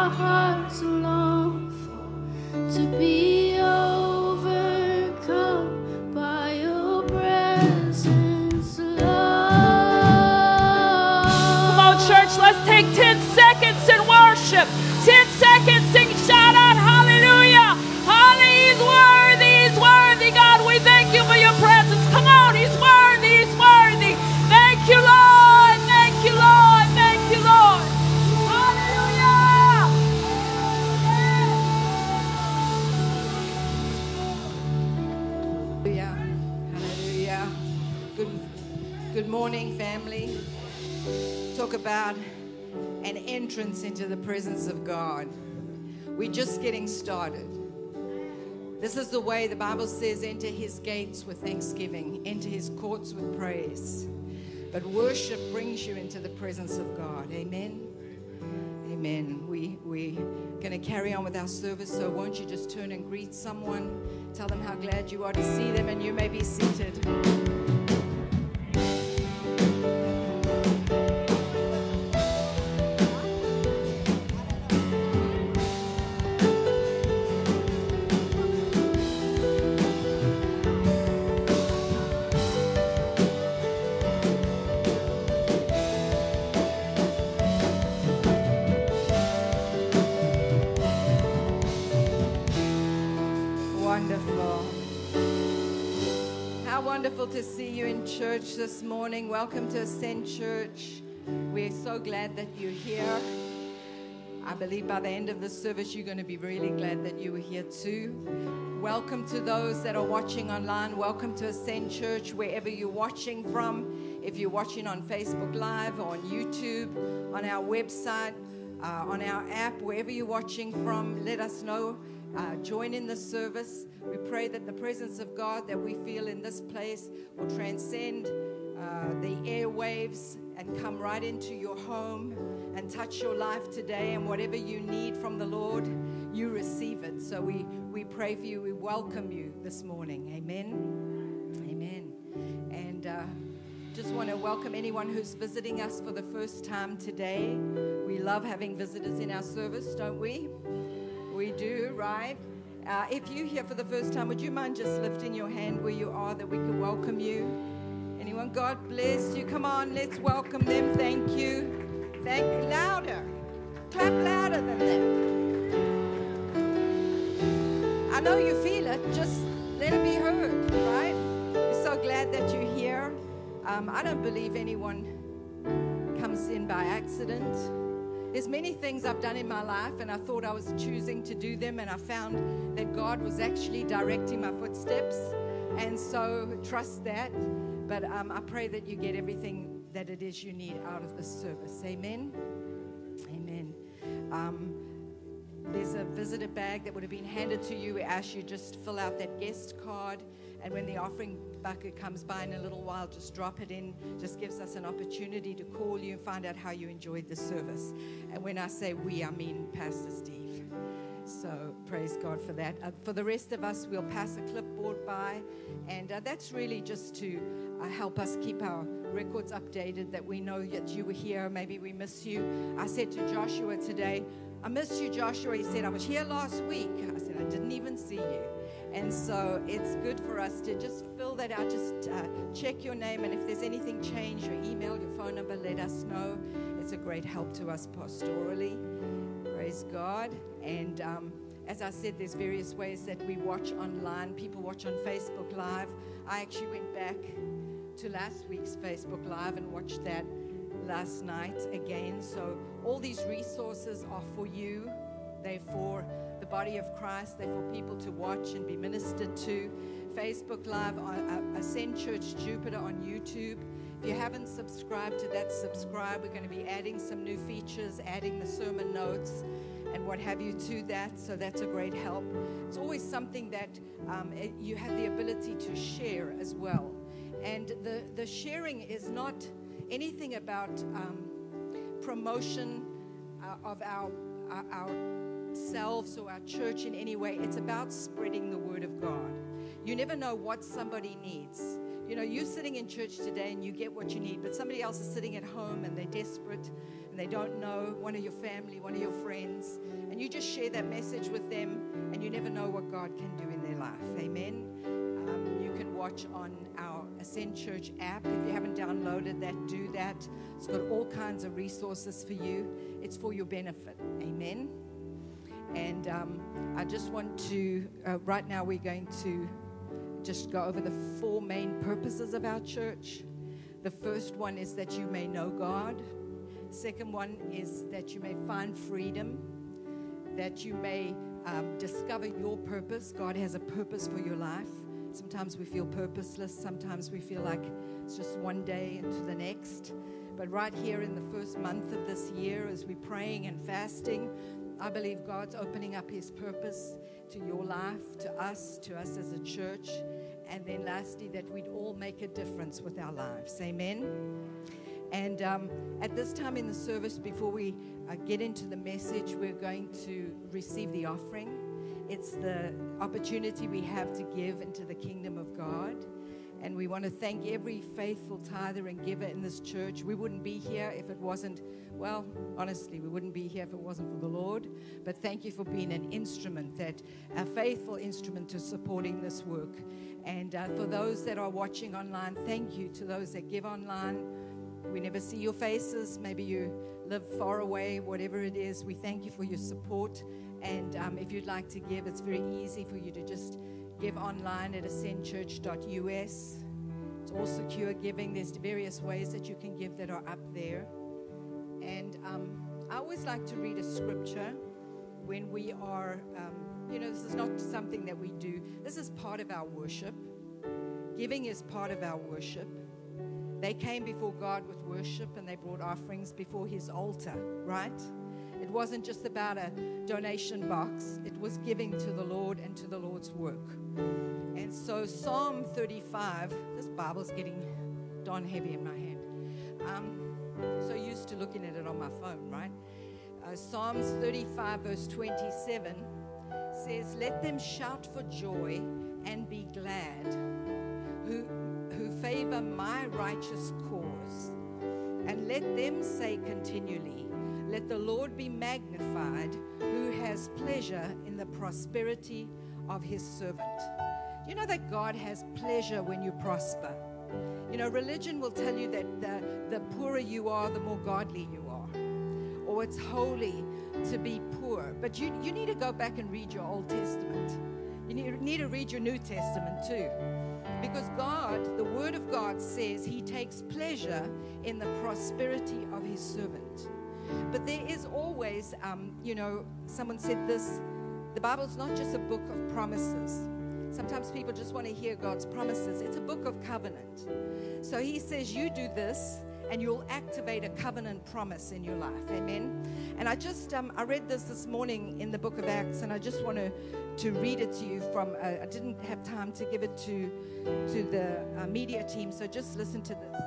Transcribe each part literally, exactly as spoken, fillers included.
our hearts long for, to be overcome by your presence, Lord. Come on, church, let's take ten seconds and worship. ten seconds, sing, shout out, hallelujah. Hallelujah, he's worthy, he's worthy, God. We thank you for your presence. Come on, he's worthy, he's worthy. Thank you, Lord. Thank you, Lord. Thank you, Lord. Hallelujah. Hallelujah. Hallelujah. Good, good morning, family. Talk about an entrance into the presence of God. We're just getting started. This is the way the Bible says, enter his gates with thanksgiving, enter his courts with praise. But worship brings you into the presence of God. Amen. Amen. We, we're going to carry on with our service, so won't you just turn and greet someone, tell them how glad you are to see them, and you may be seated. Wonderful. How wonderful to see you in church this morning. Welcome to Ascend Church. We're so glad that you're here. I believe by the end of the service, you're going to be really glad that you were here too. Welcome to those that are watching online. Welcome to Ascend Church, wherever you're watching from. If you're watching on Facebook Live or on YouTube, on our website, uh, on our app, wherever you're watching from, let us know. Uh, join in the service. We pray that the presence of God that we feel in this place will transcend uh, the airwaves and come right into your home and touch your life today. And whatever you need from the Lord, you receive it. So we, we pray for you. We welcome you this morning. Amen. Amen. And uh, just want to welcome anyone who's visiting us for the first time today. We love having visitors in our service, don't we? We do, right? Uh, if you're here for the first time, would you mind just lifting your hand where you are that we could welcome you? Anyone? God bless you. Come on, let's welcome them. Thank you. Thank you. Louder. Clap louder than that. I know you feel it. Just let it be heard, right? We're so glad that you're here. Um, I don't believe anyone comes in by accident. There's many things I've done in my life, and I thought I was choosing to do them, and I found that God was actually directing my footsteps, and so trust that. But um, I pray that you get everything that it is you need out of this service. Amen? Amen. Um, there's a visitor bag that would have been handed to you. We ask you just fill out that guest card, and when the offering bucket comes by in a little while, just drop it in. Just gives us an opportunity to call you and find out how you enjoyed the service. And when I say we, I mean Pastor Steve. So praise God for that. Uh, for the rest of us, we'll pass a clipboard by, and uh, that's really just to uh, help us keep our records updated, that we know that you were here. Maybe we miss you. I said to Joshua today, I missed you, Joshua. He said, I was here last week. I said, I didn't even see you. And so it's good for us to just fill that out, just uh, check your name, and if there's anything changed, your email, your phone number, let us know. It's a great help to us pastorally. Praise God. And um, as I said, there's various ways that we watch online. People watch on Facebook Live. I actually went back to last week's Facebook Live and watched that last night again. So all these resources are for you. They're for the body of Christ. They're for people to watch and be ministered to. Facebook Live, uh, Ascend Church Jupiter on YouTube. If you haven't subscribed to that, subscribe. We're going to be adding some new features, adding the sermon notes and what have you to that. So that's a great help. It's always something that um, it, you have the ability to share as well. And the, the sharing is not anything about um, promotion uh, of our, uh, our ourselves or our church in any way. It's about spreading the word of God. You never know what somebody needs. You know, you're sitting in church today and you get what you need, but somebody else is sitting at home and they're desperate and they don't know, one of your family, one of your friends, And you just share that message with them, and you never know what God can do in their life. Amen. Um, you can watch on our Ascend Church app. If you haven't downloaded that, do that. It's got all kinds of resources for you. It's for your benefit. Amen. And um, I just want to, uh, right now we're going to just go over the four main purposes of our church. The first one is that you may know God. Second one is that you may find freedom, that you may um, discover your purpose. God has a purpose for your life. Sometimes we feel purposeless. Sometimes we feel like it's just one day into the next. But right here in the first month of this year, as we're praying and fasting, I believe God's opening up his purpose to your life, to us, to us as a church. And then lastly, that we'd all make a difference with our lives. Amen. And um, at this time in the service, before we uh, get into the message, we're going to receive the offering. It's the opportunity we have to give into the kingdom of God. And we want to thank every faithful tither and giver in this church. We wouldn't be here if it wasn't, well, honestly, we wouldn't be here if it wasn't for the Lord. But thank you for being an instrument, that a faithful instrument to supporting this work. And uh, for those that are watching online, thank you to those that give online. We never see your faces. Maybe you live far away, whatever it is. We thank you for your support. And um, if you'd like to give, it's very easy for you to just give online at ascend church dot U S. It's all secure giving. There's various ways that you can give that are up there. And um, I always like to read a scripture when we are, um, you know, this is not something that we do. This is part of our worship. Giving is part of our worship. They came before God with worship, and they brought offerings before his altar, right? It wasn't just about a donation box. It was giving to the Lord and to the Lord's work. And so Psalm thirty-five, this Bible's getting darn heavy in my hand. Um, so used to looking at it on my phone, right? Uh, Psalms thirty-five, verse twenty-seven says, "Let them shout for joy and be glad, who, who favor my righteous cause. And let them say continually, let the Lord be magnified, who has pleasure in the prosperity of his servant." You know that God has pleasure when you prosper. You know, religion will tell you that the, the poorer you are, the more godly you are. Or it's holy to be poor. But you, you need to go back and read your Old Testament. You need, need to read your New Testament too. Because God, the Word of God says he takes pleasure in the prosperity of his servant. But there is always, um, you know, someone said this, the Bible's not just a book of promises. Sometimes people just want to hear God's promises. It's a book of covenant. So he says, you do this, and you'll activate a covenant promise in your life. Amen. And I just, um, I read this this morning in the book of Acts, and I just want to, to read it to you from, uh, I didn't have time to give it to, to the uh, media team, so just listen to this.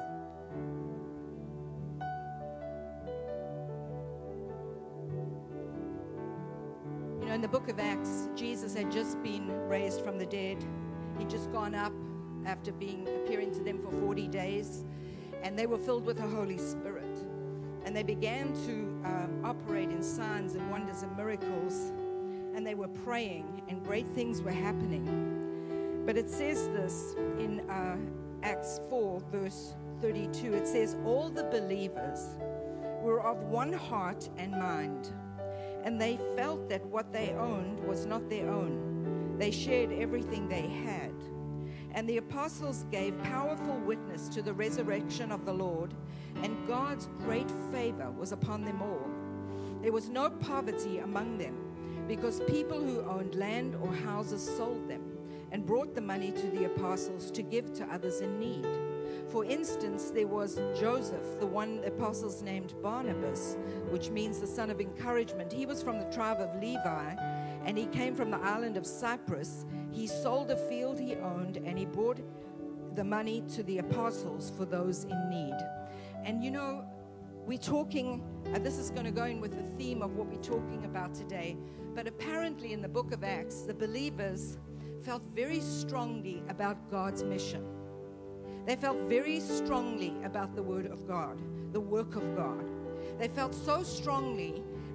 In the book of Acts, Jesus had just been raised from the dead. He'd just gone up after being appearing to them for forty days, and they were filled with the Holy Spirit. And they began to um, operate in signs and wonders and miracles, and they were praying, and great things were happening. But it says this in uh, Acts four, verse thirty-two. It says, all the believers were of one heart and mind, and they felt that what they owned was not their own. They shared everything they had. And the apostles gave powerful witness to the resurrection of the Lord, and God's great favor was upon them all. There was no poverty among them, because people who owned land or houses sold them and brought the money to the apostles to give to others in need. For instance, there was Joseph, the one the apostles named Barnabas, which means the son of encouragement. He was from the tribe of Levi, and he came from the island of Cyprus. He sold a field he owned, and he brought the money to the apostles for those in need. And you know, we're talking, uh, this is going to go in with the theme of what we're talking about today, but apparently in the book of Acts, the believers felt very strongly about God's mission. They felt very strongly about the Word of God, the work of God. They felt so strongly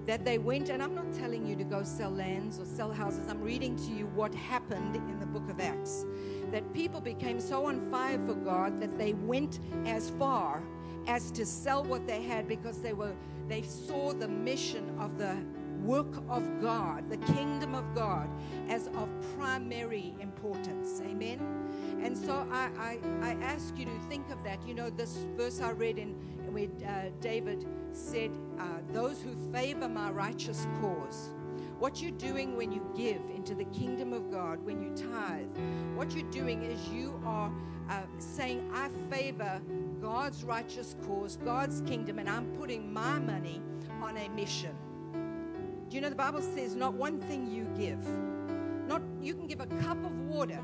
that they went, and I'm not telling you to go sell lands or sell houses. I'm reading to you what happened in the book of Acts. That people became so on fire for God that they went as far as to sell what they had, because they were they saw the mission of the work of God, the kingdom of God, as of primary importance. Amen. And so I, I, I ask you to think of that. You know, this verse I read in where uh, David said, uh, those who favor my righteous cause. What you're doing when you give into the kingdom of God, when you tithe, what you're doing is you are uh, saying, I favor God's righteous cause, God's kingdom, and I'm putting my money on a mission. Do you know the Bible says not one thing you give, not you can give a cup of water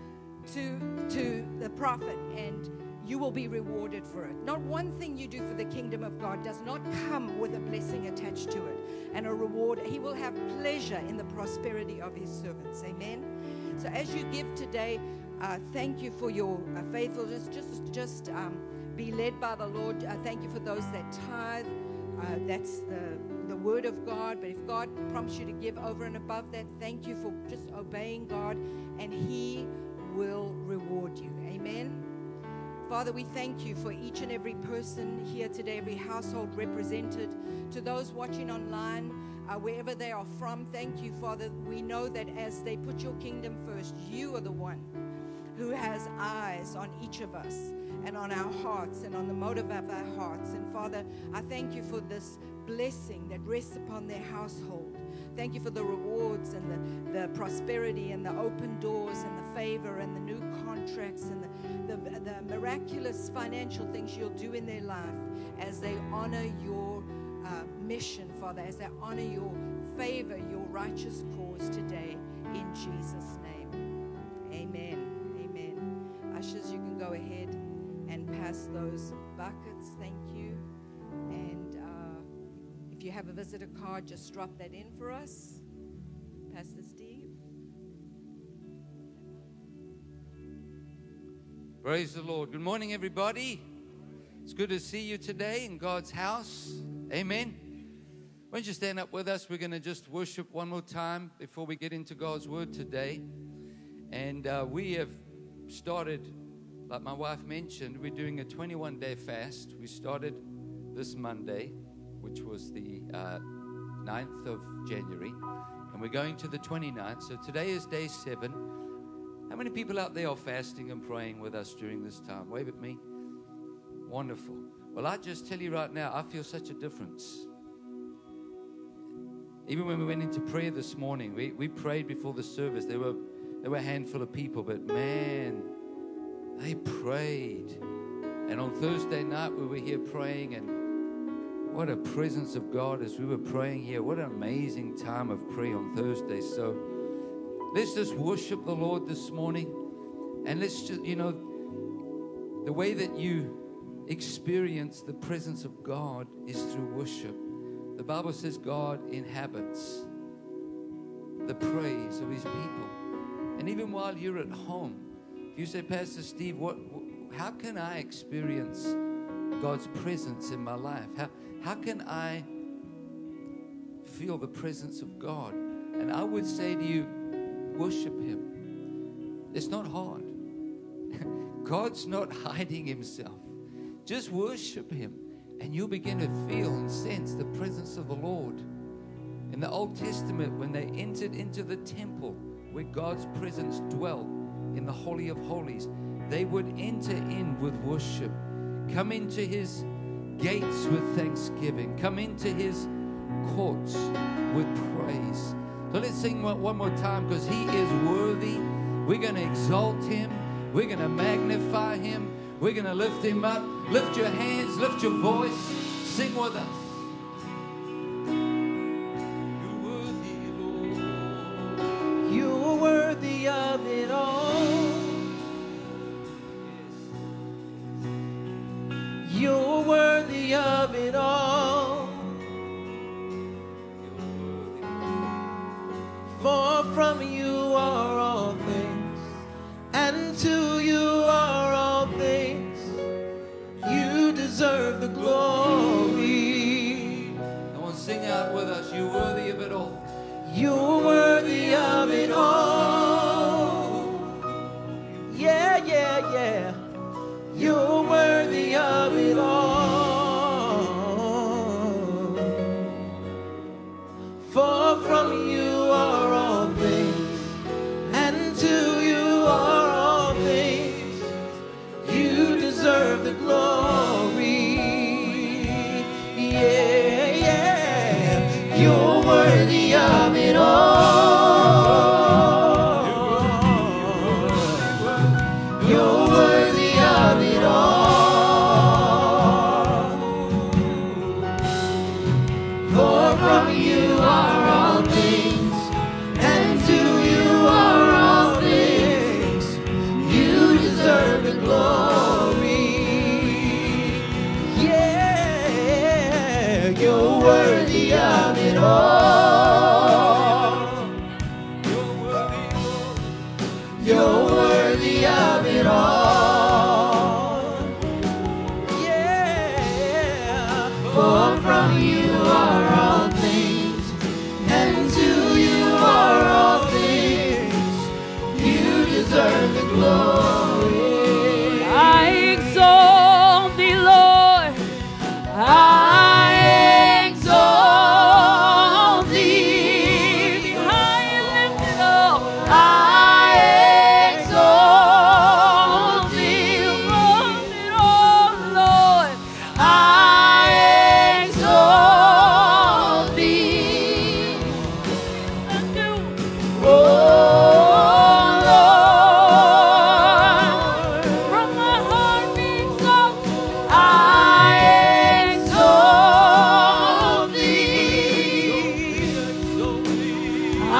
to, to the prophet and you will be rewarded for it. Not one thing you do for the kingdom of God does not come with a blessing attached to it and a reward. He will have pleasure in the prosperity of his servants. Amen. So as you give today, uh, thank you for your uh, faithfulness. Just, just um, be led by the Lord. Uh, thank you for those that tithe. Uh, that's the, the word of God. But if God prompts you to give over and above that, thank you for just obeying God, and he will reward you. Amen. Father, we thank you for each and every person here today, every household represented, to those watching online, uh, wherever they are from. Thank you, Father. We know that as they put your kingdom first, you are the one who has eyes on each of us and on our hearts and on the motive of our hearts. And Father, I thank you for this blessing that rests upon their household. Thank you for the rewards and the, the prosperity and the open doors and the favor and the new contracts and the, the, the miraculous financial things you'll do in their life as they honor your uh, mission, Father, as they honor your favor, your righteous cause today, in Jesus' name. Amen. Amen. Ushers, you can go ahead and pass those buckets. Thank you. And uh, if you have a visitor card, just drop that in for us. Pastor Steve. Praise the Lord. Good morning, everybody. It's good to see you today in God's house. Amen. Why don't you stand up with us? We're going to just worship one more time before we get into God's word today. And uh, we have started, like my wife mentioned, we're doing a twenty-one day fast. We started this Monday, which was the uh, ninth of January, and we're going to the twenty-ninth. So today is day seven. How many people out there are fasting and praying with us during this time? Wave at me. Wonderful. Well, I just tell you right now, I feel such a difference. Even when we went into prayer this morning, we, we prayed before the service. There were, there were a handful of people, but man, they prayed. And on Thursday night, we were here praying, and what a presence of God as we were praying here. What an amazing time of prayer on Thursday. So let's just worship the Lord this morning. And let's just, you know, the way that you experience the presence of God is through worship. The Bible says God inhabits the praise of his people. And even while you're at home, if you say, Pastor Steve, what, how can I experience God's presence in my life? How, how can I feel the presence of God? And I would say to you, worship him. It's not hard. God's not hiding himself. Just worship him, and you'll begin to feel and sense the presence of the Lord. In the Old Testament, when they entered into the temple where God's presence dwelt in the Holy of Holies, they would enter in with worship, come into his gates with thanksgiving, come into his courts with praise. So let's sing one more time, because he is worthy. We're going to exalt him. We're going to magnify him. We're going to lift him up. Lift your hands, lift your voice, sing with us. You're worthy, Lord. You're worthy of it all. You're worthy of it all. For from you are all things, and to you are all things. You deserve the glory. Come on, sing out with us. you're worthy of it all. You're worthy of it all. Yeah, yeah, yeah. You're worthy of it all. For from you are all things, and to you are all things. You deserve the glory. Yeah, yeah. You're worthy of it all. You're worthy of it all. For from you are all things, and to you are all things. You deserve the glory. Yeah, you're worthy of it all. You're worthy, Lord. You're worthy of it all. Yeah. For from you are all things, and to you are all things. You deserve the glory. I exalt thee, Lord. I exalt thee. Be high and lifted up. I exalt thee above it all, Lord. I exalt thee. I do. Oh, Lord. From my heart be exalted. I exalt thee. I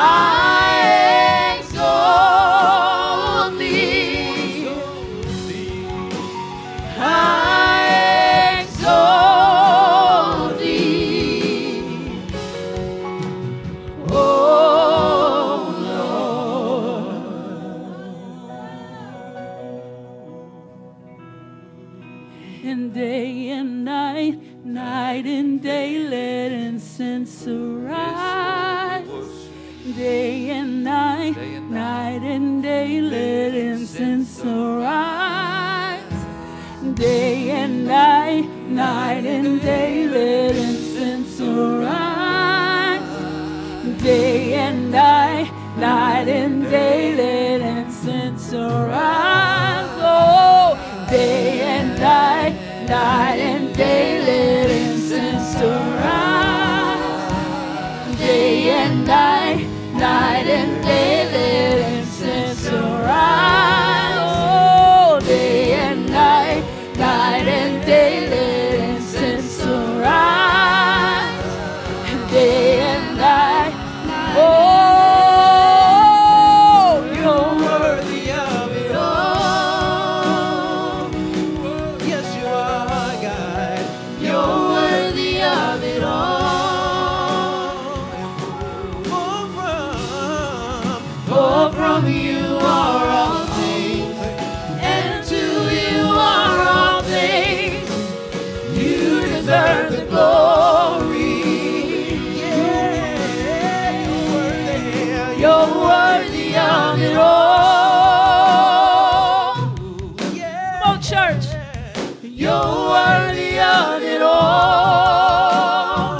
exalt thee. I exalt thee. Oh, Lord. And day and night, night and day, let incense arise. Day and night, Day and night and day, let incense arise. Day and night, night and day, let incense arise. Day and night, night and day, let incense arise. Oh, day and night, night and day, let incense arise. Day and night, night and day, let incense arise. Oh, day and night, night and day, let incense arise. Day and night, oh, you're Worthy of it all. Yes, you are, God. You're worthy of it all. For from, for from you are all things, and to you are all things. You deserve the glory. Yeah, you're worthy. You're worthy of it all. Come on, church. You're worthy of it all.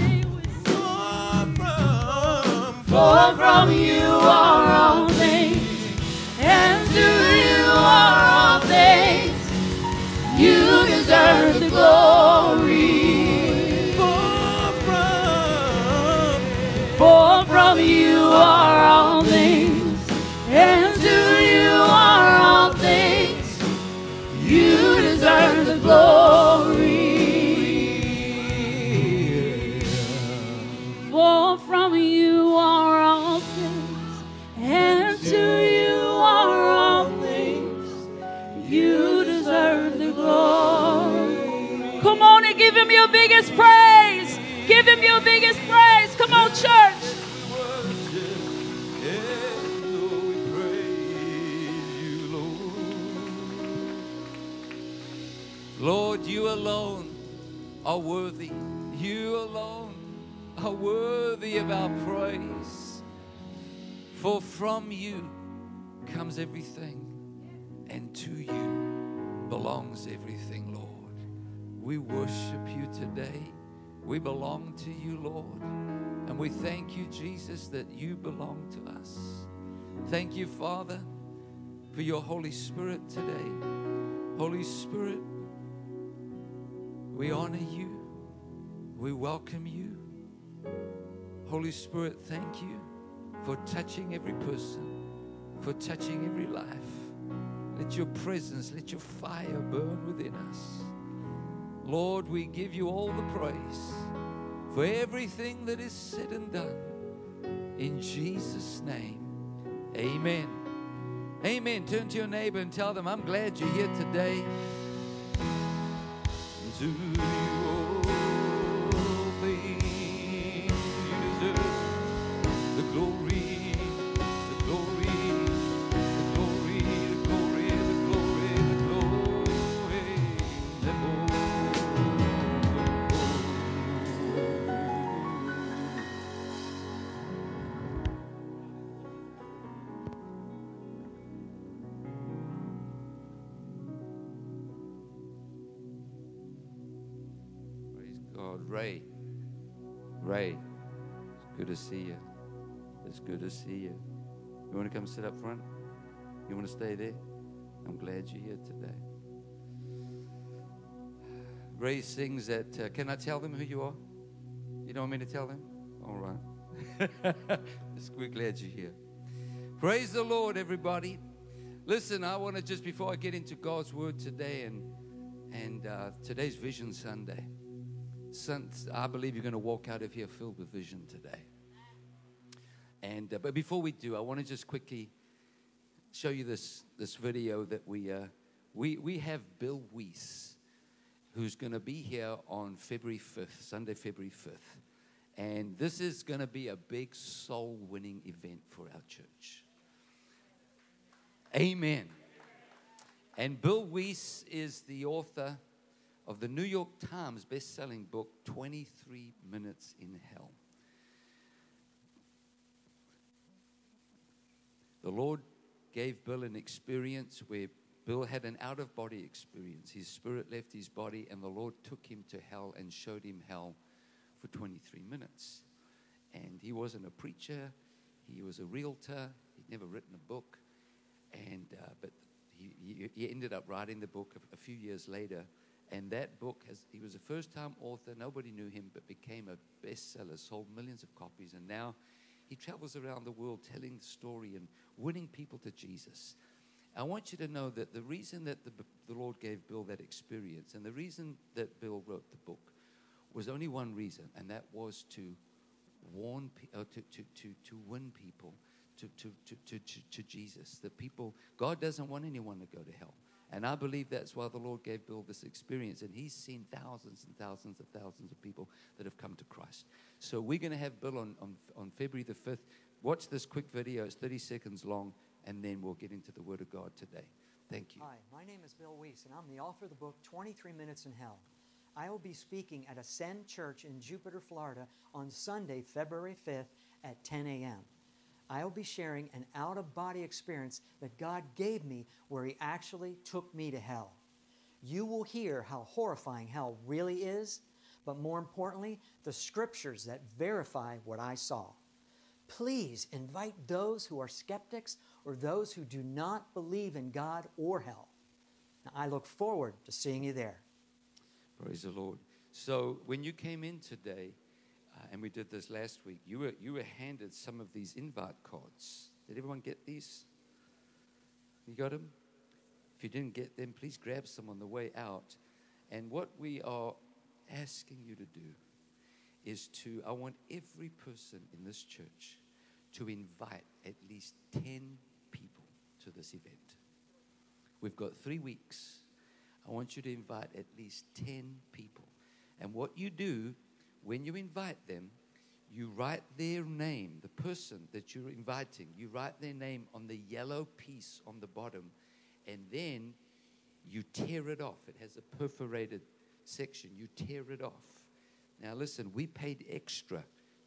For from you are all things, and to you are all things. You deserve the glory. For from, for from you are all things, and to you are all things. You deserve the glory. For from you are all things, and to you are all things. You deserve the glory. Come on and give him your biggest praise. Give him your biggest praise. Come on, church. Lord, you alone are worthy. You alone are worthy of our praise. For from you comes everything, and to you belongs everything, Lord. We worship you today. We belong to you, Lord. And we thank you, Jesus, that you belong to us. Thank you, Father, for your Holy Spirit today. Holy Spirit, we honor you. We welcome you. Holy Spirit, thank you for touching every person, for touching every life. Let your presence, let your fire burn within us. Lord, we give you all the praise for everything that is said and done. In Jesus' name, amen. Amen. Turn to your neighbor and tell them, I'm glad you're here today. To you all things, you deserve the glory, the glory, the glory, the glory, the glory, the glory, the glory. Ray, Ray, it's good to see you. It's good to see you. You want to come sit up front? You want to stay there? I'm glad you're here today. Ray sings that, uh, can I tell them who you are? You don't want me to tell them? All right. We're glad you're here. Praise the Lord, everybody. Listen, I want to just, before I get into God's Word today, and, and uh, today's Vision Sunday. Since I believe you're going to walk out of here filled with vision today. And uh, but before we do, I want to just quickly show you this this video that we uh, we we have Bill Weiss, who's going to be here on February fifth, Sunday, February fifth, and this is going to be a big soul-winning event for our church. Amen. And Bill Weiss is the author of the New York Times best-selling book, twenty-three minutes in Hell. The Lord gave Bill an experience where Bill had an out-of-body experience. His spirit left his body, and the Lord took him to hell and showed him hell for twenty-three minutes. And he wasn't a preacher. He was a realtor. He'd never written a book. And uh, but he, he, he ended up writing the book a, a few years later. And that book, has, he was a first-time author. Nobody knew him, but became a bestseller, sold millions of copies. And now he travels around the world telling the story and winning people to Jesus. I want you to know that the reason that the, the Lord gave Bill that experience, and the reason that Bill wrote the book, was only one reason, and that was to warn, uh, to, to, to, to win people to, to, to, to, to, to Jesus. The people, God doesn't want anyone to go to hell. And I believe that's why the Lord gave Bill this experience. And he's seen thousands and thousands of thousands of people that have come to Christ. So we're going to have Bill on, on, on February the fifth. Watch this quick video. It's thirty seconds long. And then we'll get into the Word of God today. Thank you. Hi, my name is Bill Weiss, and I'm the author of the book, twenty-three minutes in Hell. I will be speaking at Ascend Church in Jupiter, Florida on Sunday, February fifth at ten a.m. I will be sharing an out-of-body experience that God gave me where He actually took me to hell. You will hear how horrifying hell really is, but more importantly, the scriptures that verify what I saw. Please invite those who are skeptics or those who do not believe in God or hell. Now, I look forward to seeing you there. Praise the Lord. So when you came in today, uh, and we did this last week, you were you were handed some of these invite cards. Did everyone get these? You got them? If you didn't get them, please grab some on the way out. And what we are asking you to do is to, I want every person in this church to invite at least ten people to this event. We've got three weeks. I want you to invite at least ten people. And what you do, when you invite them, you write their name, the person that you're inviting, you write their name on the yellow piece on the bottom, and then you tear it off. It has a perforated section. You tear it off. Now listen, we paid extra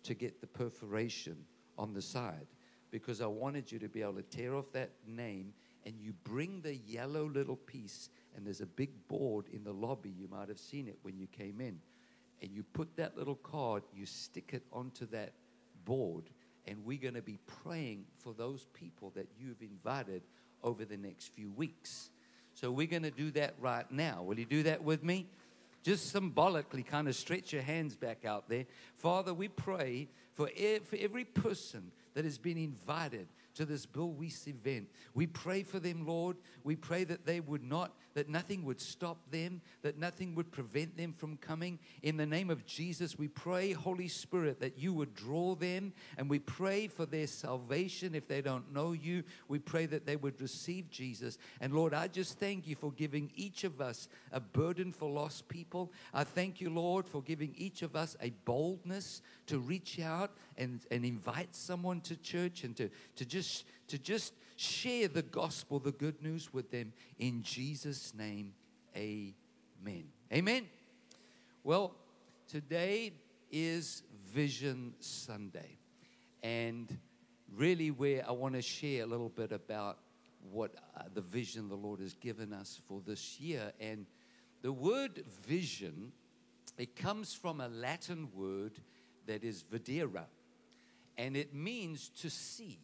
to get the perforation on the side, because I wanted you to be able to tear off that name, and you bring the yellow little piece, and there's a big board in the lobby. You might have seen it when you came in. And you put that little card, you stick it onto that board, and we're going to be praying for those people that you've invited over the next few weeks. So we're going to do that right now. Will you do that with me? Just symbolically kind of stretch your hands back out there. Father, we pray for every person that has been invited to this Bill Weiss event. We pray for them, Lord. We pray that they would not, that nothing would stop them, that nothing would prevent them from coming. In the name of Jesus, we pray, Holy Spirit, that you would draw them, and we pray for their salvation. If they don't know you, we pray that they would receive Jesus. And Lord, I just thank you for giving each of us a burden for lost people. I thank you, Lord, for giving each of us a boldness to reach out and, and invite someone to church, and to, to just to just share the gospel, the good news with them. In Jesus' name, amen. Amen. Well, today is Vision Sunday, and really where I want to share a little bit about what uh, the vision the Lord has given us for this year. And the word vision, it comes from a Latin word that is videre, and it means to see.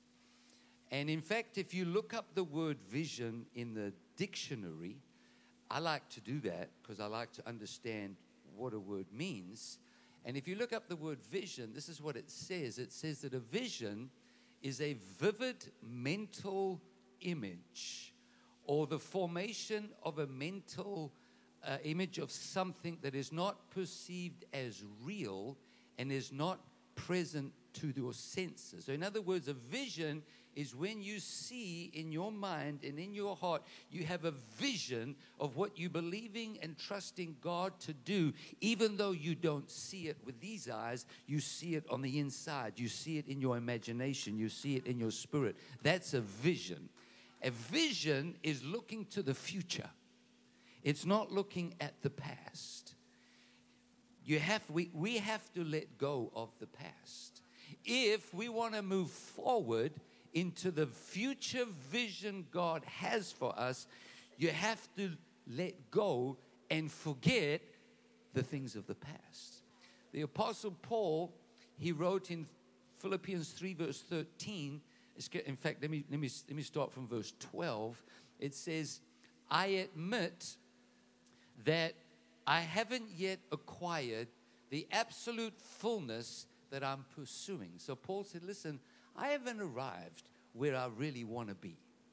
And in fact, if you look up the word vision in the dictionary, I like to do that because I like to understand what a word means. And if you look up the word vision, this is what it says. It says that a vision is a vivid mental image, or the formation of a mental uh, image of something that is not perceived as real and is not present to your senses. So in other words, a vision is when you see in your mind and in your heart, you have a vision of what you're believing and trusting God to do. Even though you don't see it with these eyes, you see it on the inside. You see it in your imagination. You see it in your spirit. That's a vision. A vision is looking to the future. It's not looking at the past. You have, we, we have to let go of the past. If we want to move forward into the future vision God has for us, you have to let go and forget the things of the past. The Apostle Paul, he wrote in Philippians three, verse thirteen. In fact, let me, let me, let me start from verse twelve. It says, I admit that I haven't yet acquired the absolute fullness that I'm pursuing. So Paul said, listen, I haven't arrived where I really want to be.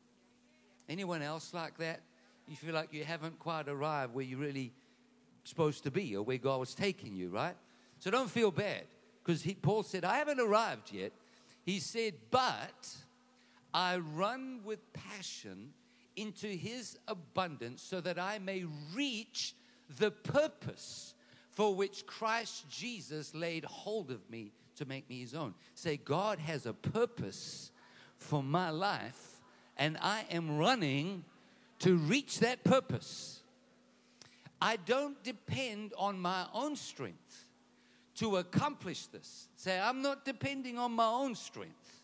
Anyone else like that? You feel like you haven't quite arrived where you're really supposed to be, or where God was taking you, right? So don't feel bad, because Paul said, I haven't arrived yet. He said, but I run with passion into his abundance so that I may reach the purpose for which Christ Jesus laid hold of me to make me his own. Say, God has a purpose for my life, and I am running to reach that purpose. I don't depend on my own strength to accomplish this. Say, I'm not depending on my own strength,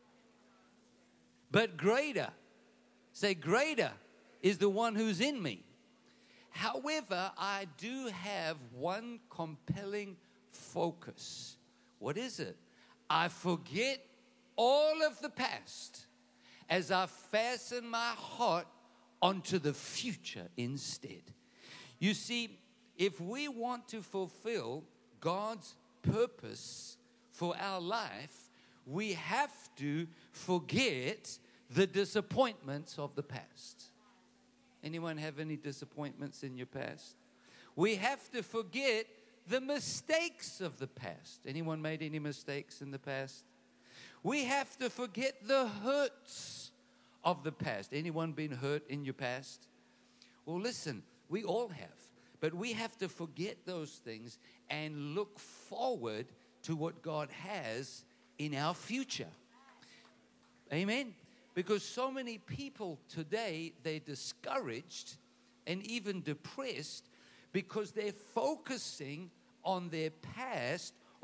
but greater. Say, greater is the one who's in me. However, I do have one compelling focus. What is it? I forget all of the past as I fasten my heart onto the future instead. You see, if we want to fulfill God's purpose for our life, we have to forget the disappointments of the past. Anyone have any disappointments in your past? We have to forget the mistakes of the past. Anyone made any mistakes in the past? We have to forget the hurts of the past. Anyone been hurt in your past? Well, listen, we all have. But we have to forget those things and look forward to what God has in our future. Amen? Because so many people today, they're discouraged and even depressed because they're focusing on their past,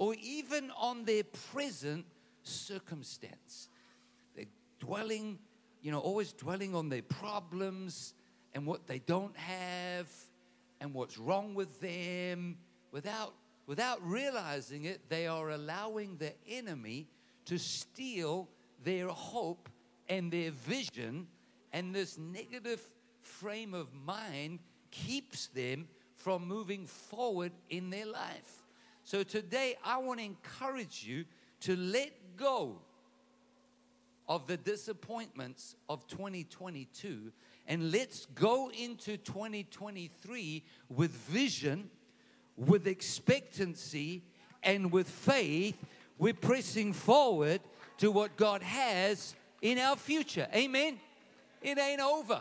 or even on their present circumstance. They're dwelling, you know, always dwelling on their problems and what they don't have and what's wrong with them. Without, without realizing it, they are allowing the enemy to steal their hope and their vision, and this negative frame of mind keeps them from moving forward in their life. So today, I want to encourage you to let go of the disappointments of twenty twenty-two, and let's go into twenty twenty-three with vision, with expectancy, and with faith. We're pressing forward to what God has in our future. Amen? It ain't over.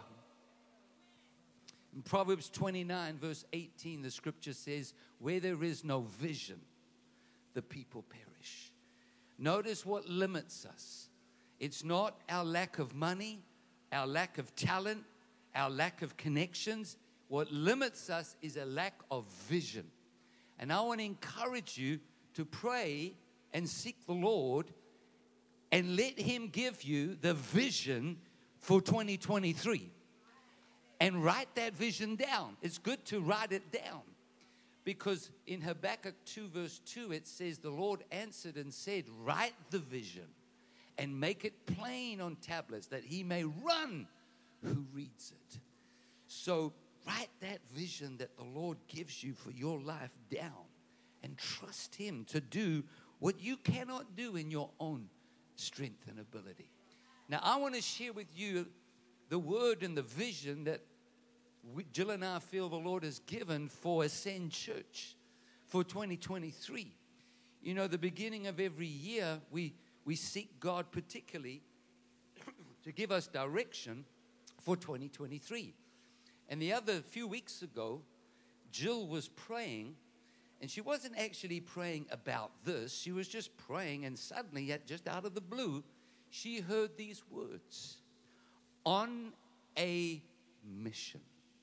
In Proverbs twenty-nine, verse eighteen, the scripture says, where there is no vision, the people perish. Notice what limits us. It's not our lack of money, our lack of talent, our lack of connections. What limits us is a lack of vision. And I want to encourage you to pray and seek the Lord and let Him give you the vision for twenty twenty-three. And write that vision down. It's good to write it down. Because in Habakkuk two verse two, it says, the Lord answered and said, write the vision and make it plain on tablets that he may run who reads it. So write that vision that the Lord gives you for your life down and trust Him to do what you cannot do in your own strength and ability. Now, I want to share with you the word and the vision that we, Jill and I feel the Lord has given for Ascend Church for twenty twenty-three. You know, the beginning of every year, we, we seek God particularly to give us direction for twenty twenty-three. And the other few weeks ago, Jill was praying, and she wasn't actually praying about this. She was just praying, and suddenly, just out of the blue, she heard these words, on a mission.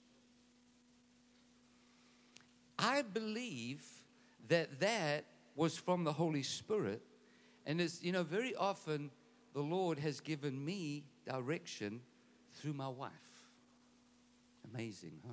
I believe that that was from the Holy Spirit. And it's, you know, very often the Lord has given me direction through my wife. Amazing, huh?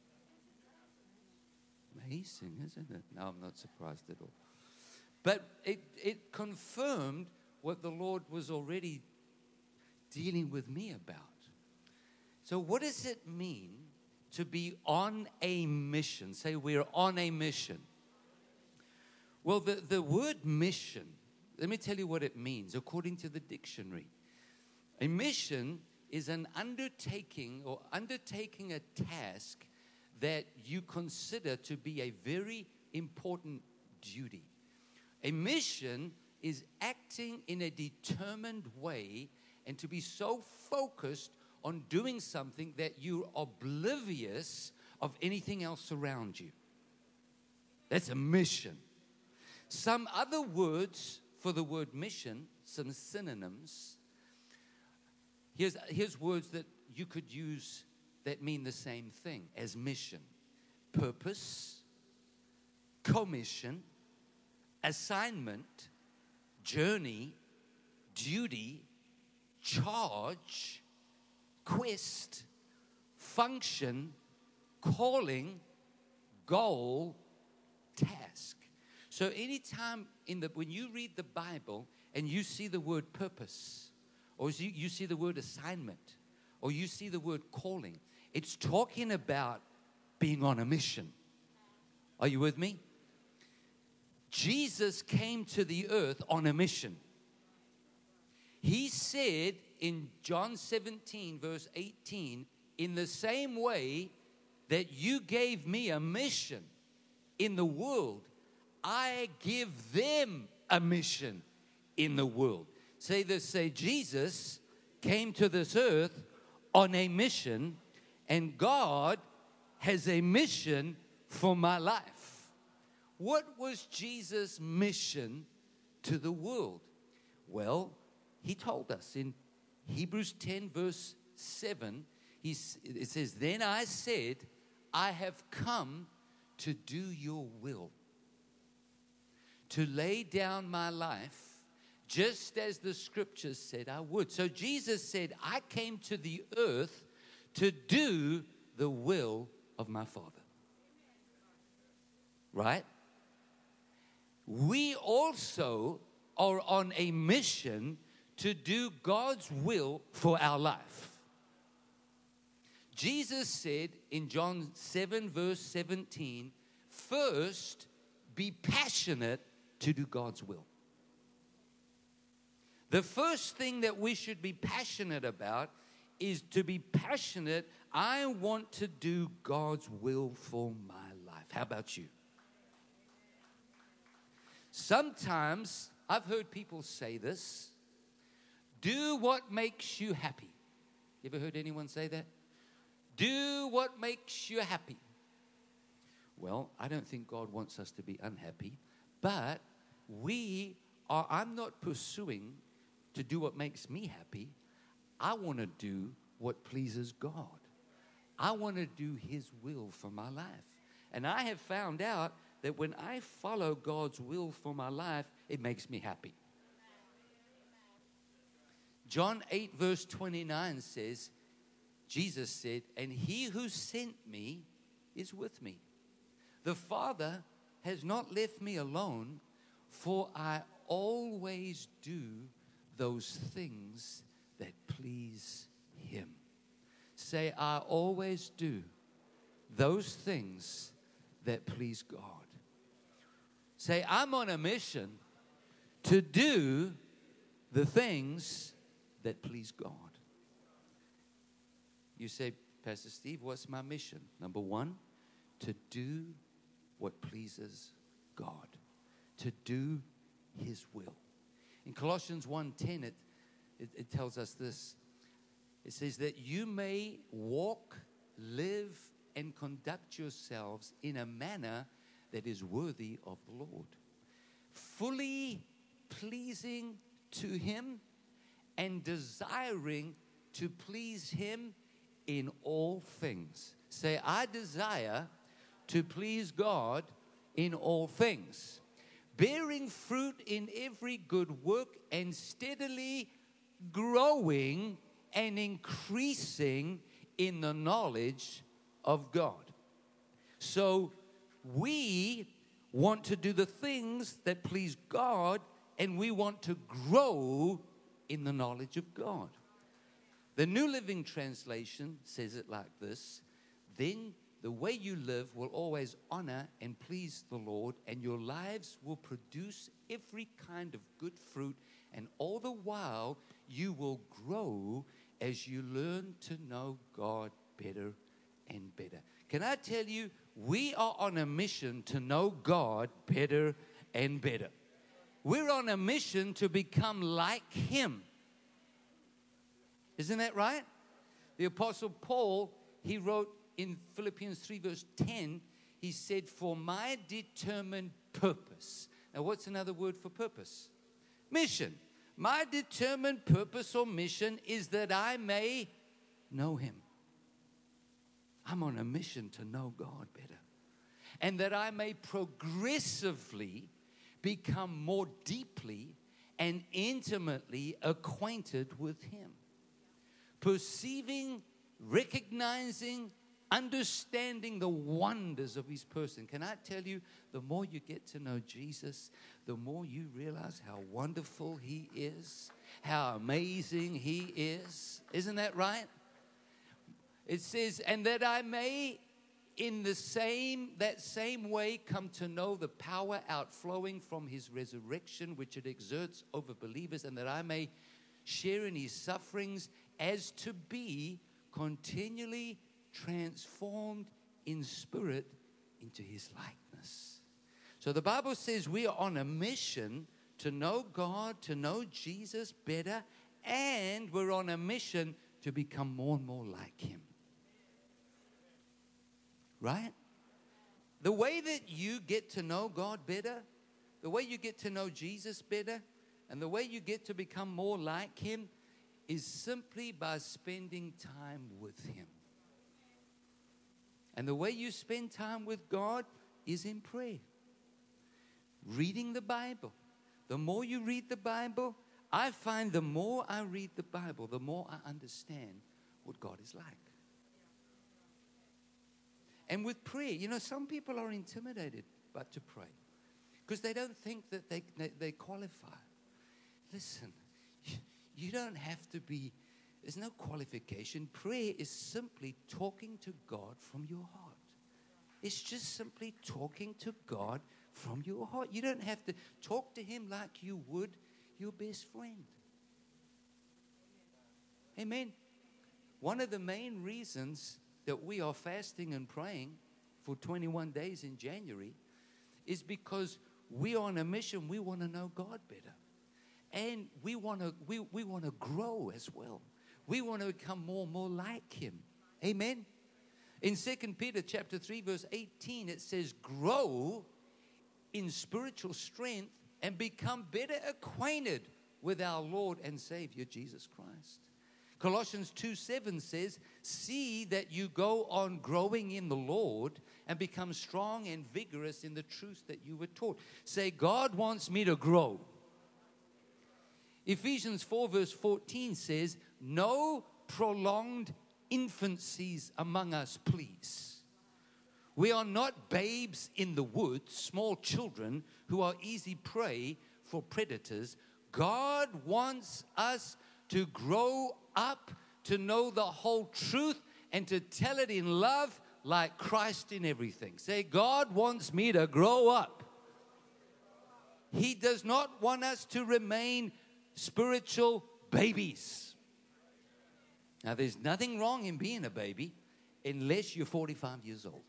Amazing, isn't it? No, I'm not surprised at all. But it, it confirmed what the Lord was already dealing with me about. So what does it mean to be on a mission? Say, we're on a mission. Well, the, the word mission, let me tell you what it means according to the dictionary. A mission is an undertaking or undertaking a task that you consider to be a very important duty. A mission is acting in a determined way and to be so focused on doing something that you're oblivious of anything else around you. That's a mission. Some other words for the word mission, some synonyms. Here's, here's words that you could use that mean the same thing as mission. Purpose, commission, assignment, journey, duty, charge, quest, function, calling, goal, task. So anytime in the when you read the Bible and you see the word purpose, or you, you see the word assignment, or you see the word calling, it's talking about being on a mission. Are you with me? Jesus came to the earth on a mission. He said in John seventeen, verse eighteen, in the same way that you gave me a mission in the world, I give them a mission in the world. Say this, say, Jesus came to this earth on a mission, and God has a mission for my life. What was Jesus' mission to the world? Well, He told us in Hebrews ten, verse seven, he, it says, then I said, I have come to do your will. to lay down my life just as the scriptures said I would. So Jesus said, I came to the earth to do the will of my Father. Right? We also are on a mission to do God's will for our life. Jesus said in John seven, verse seventeen, first be passionate to do God's will. The first thing that we should be passionate about is to be passionate. I want to do God's will for my life. How about you? Sometimes I've heard people say this, do what makes you happy. You ever heard anyone say that? Do what makes you happy. Well, I don't think God wants us to be unhappy, but we are, I'm not pursuing to do what makes me happy. I want to do what pleases God. I want to do His will for my life. And I have found out that when I follow God's will for my life, it makes me happy. John eight, verse twenty-nine says, Jesus said, and He who sent me is with me. The Father has not left me alone, for I always do those things that please Him. Say, I always do those things that please God. Say, I'm on a mission to do the things that please God. You say, Pastor Steve, what's my mission? Number one, to do what pleases God, to do His will. In Colossians one ten, it, it, it tells us this. It says that you may walk, live, and conduct yourselves in a manner that is worthy of the Lord, fully pleasing to Him and desiring to please Him in all things. Say, I desire to please God in all things, bearing fruit in every good work and steadily growing and increasing in the knowledge of God. So we want to do the things that please God, and we want to grow in the knowledge of God. The New Living Translation says it like this: then the way you live will always honor and please the Lord, and your lives will produce every kind of good fruit, and all the while you will grow as you learn to know God better and better. Can I tell you, we are on a mission to know God better and better. We're on a mission to become like Him. Isn't that right? The Apostle Paul, he wrote in Philippians three, verse ten, he said, for my determined purpose. Now, what's another word for purpose? Mission. My determined purpose or mission is that I may know Him. I'm on a mission to know God better. And that I may progressively become more deeply and intimately acquainted with Him. Perceiving, recognizing, understanding the wonders of His person. Can I tell you, the more you get to know Jesus, the more you realize how wonderful He is, how amazing He is. Isn't that right? It says, and that I may in the same, that same way come to know the power outflowing from His resurrection, which it exerts over believers, and that I may share in His sufferings, as to be continually transformed in spirit into His likeness. So the Bible says we are on a mission to know God, to know Jesus better, and we're on a mission to become more and more like Him. Right? The way that you get to know God better, the way you get to know Jesus better, and the way you get to become more like Him is simply by spending time with Him. And the way you spend time with God is in prayer. reading the Bible. The more you read the Bible, I find the more I read the Bible, the more I understand what God is like. And with prayer, you know, some people are intimidated but to pray because they don't think that they, they, they qualify. Listen, you, you don't have to be, there's no qualification. Prayer is simply talking to God from your heart. It's just simply talking to God from your heart. You don't have to talk to Him like you would your best friend. Amen. One of the main reasons that we are fasting and praying for twenty-one days in January is because we are on a mission. We want to know God better. And we want to we, we want to grow as well. We want to become more and more like Him. Amen. In Second Peter chapter three, verse eighteen, it says, grow in spiritual strength and become better acquainted with our Lord and Savior, Jesus Christ. Colossians two seven says, see that you go on growing in the Lord and become strong and vigorous in the truth that you were taught. Say, God wants me to grow. Ephesians four verse fourteen says, no prolonged infancies among us, please. We are not babes in the woods, small children who are easy prey for predators. God wants us to grow up, to know the whole truth, and to tell it in love like Christ in everything. Say, God wants me to grow up. He does not want us to remain spiritual babies. Now, there's nothing wrong in being a baby unless you're forty-five years old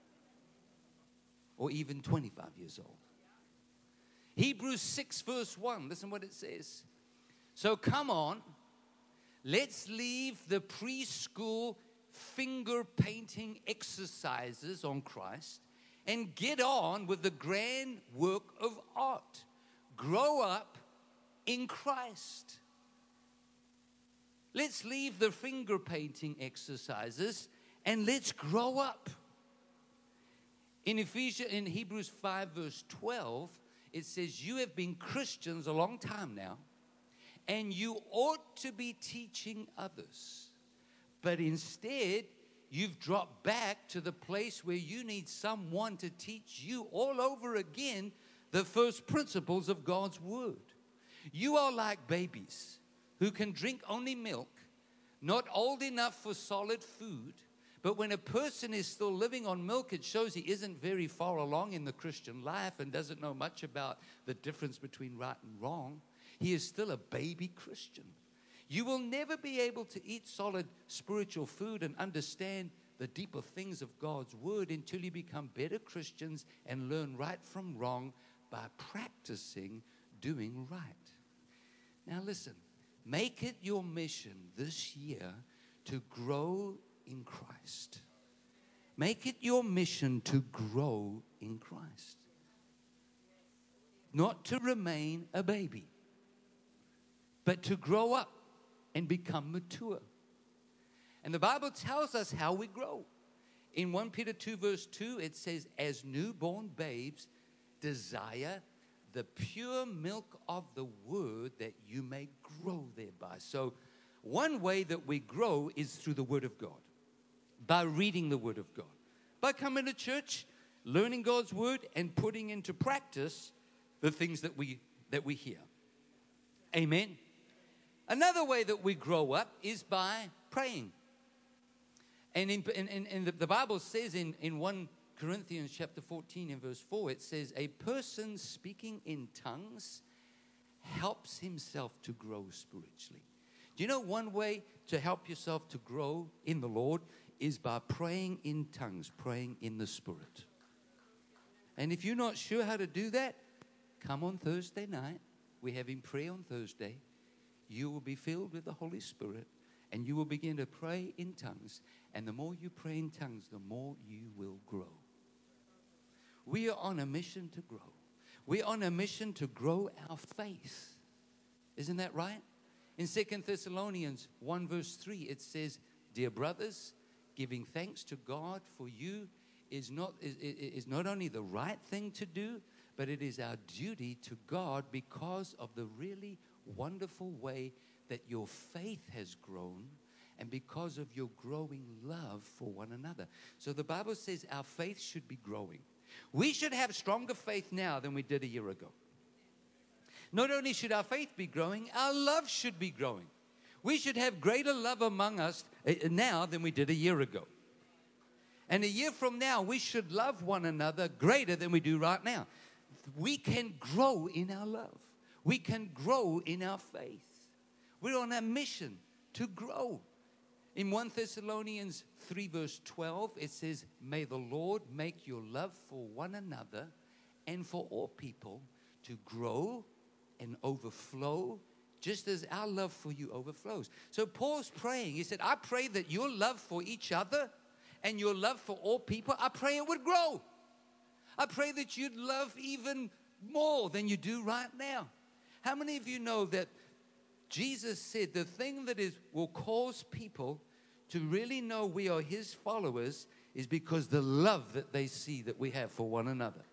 or even twenty-five years old. Hebrews six verse one, listen what it says. So come on, let's leave the preschool finger painting exercises on Christ and get on with the grand work of art. Grow up in Christ. Let's leave the finger painting exercises and let's grow up. In Ephesians, in Hebrews five verse twelve, it says, you have been Christians a long time now, and you ought to be teaching others. But instead, you've dropped back to the place where you need someone to teach you all over again the first principles of God's Word. You are like babies who can drink only milk, not old enough for solid food. But when a person is still living on milk, it shows he isn't very far along in the Christian life and doesn't know much about the difference between right and wrong. He is still a baby Christian. You will never be able to eat solid spiritual food and understand the deeper things of God's Word until you become better Christians and learn right from wrong by practicing doing right. Now listen. Make it your mission this year to grow in Christ. Make it your mission to grow in Christ. Not to remain a baby, but to grow up and become mature. And the Bible tells us how we grow. In First Peter two verse two, it says, as newborn babes desire the pure milk of the Word that you may grow thereby. So one way that we grow is through the Word of God, by reading the Word of God, by coming to church, learning God's Word, and putting into practice the things that we that we hear. Amen. Another way that we grow up is by praying. And in, in, in the, the Bible says in, in First Corinthians chapter fourteen and verse four, it says, a person speaking in tongues helps himself to grow spiritually. Do you know one way to help yourself to grow in the Lord is by praying in tongues, praying in the Spirit. And if you're not sure how to do that, come on Thursday night. We're having prayer on Thursday. You will be filled with the Holy Spirit and you will begin to pray in tongues. And the more you pray in tongues, the more you will grow. We are on a mission to grow. We're on a mission to grow our faith. Isn't that right? In Second Thessalonians one verse three, it says, dear brothers, giving thanks to God for you is not, is, is not only the right thing to do, but it is our duty to God because of the really wonderful way that your faith has grown and because of your growing love for one another. So the Bible says our faith should be growing. We should have stronger faith now than we did a year ago. Not only should our faith be growing, our love should be growing. We should have greater love among us now than we did a year ago. And a year from now, we should love one another greater than we do right now. We can grow in our love. We can grow in our faith. We're on a mission to grow. In First Thessalonians three verse twelve, it says, "May the Lord make your love for one another and for all people to grow and overflow, just as our love for you overflows." So Paul's praying. He said, I pray that your love for each other and your love for all people, I pray it would grow. I pray that you'd love even more than you do right now. How many of you know that Jesus said the thing that is will cause people to really know we are his followers is because the love that they see that we have for one another.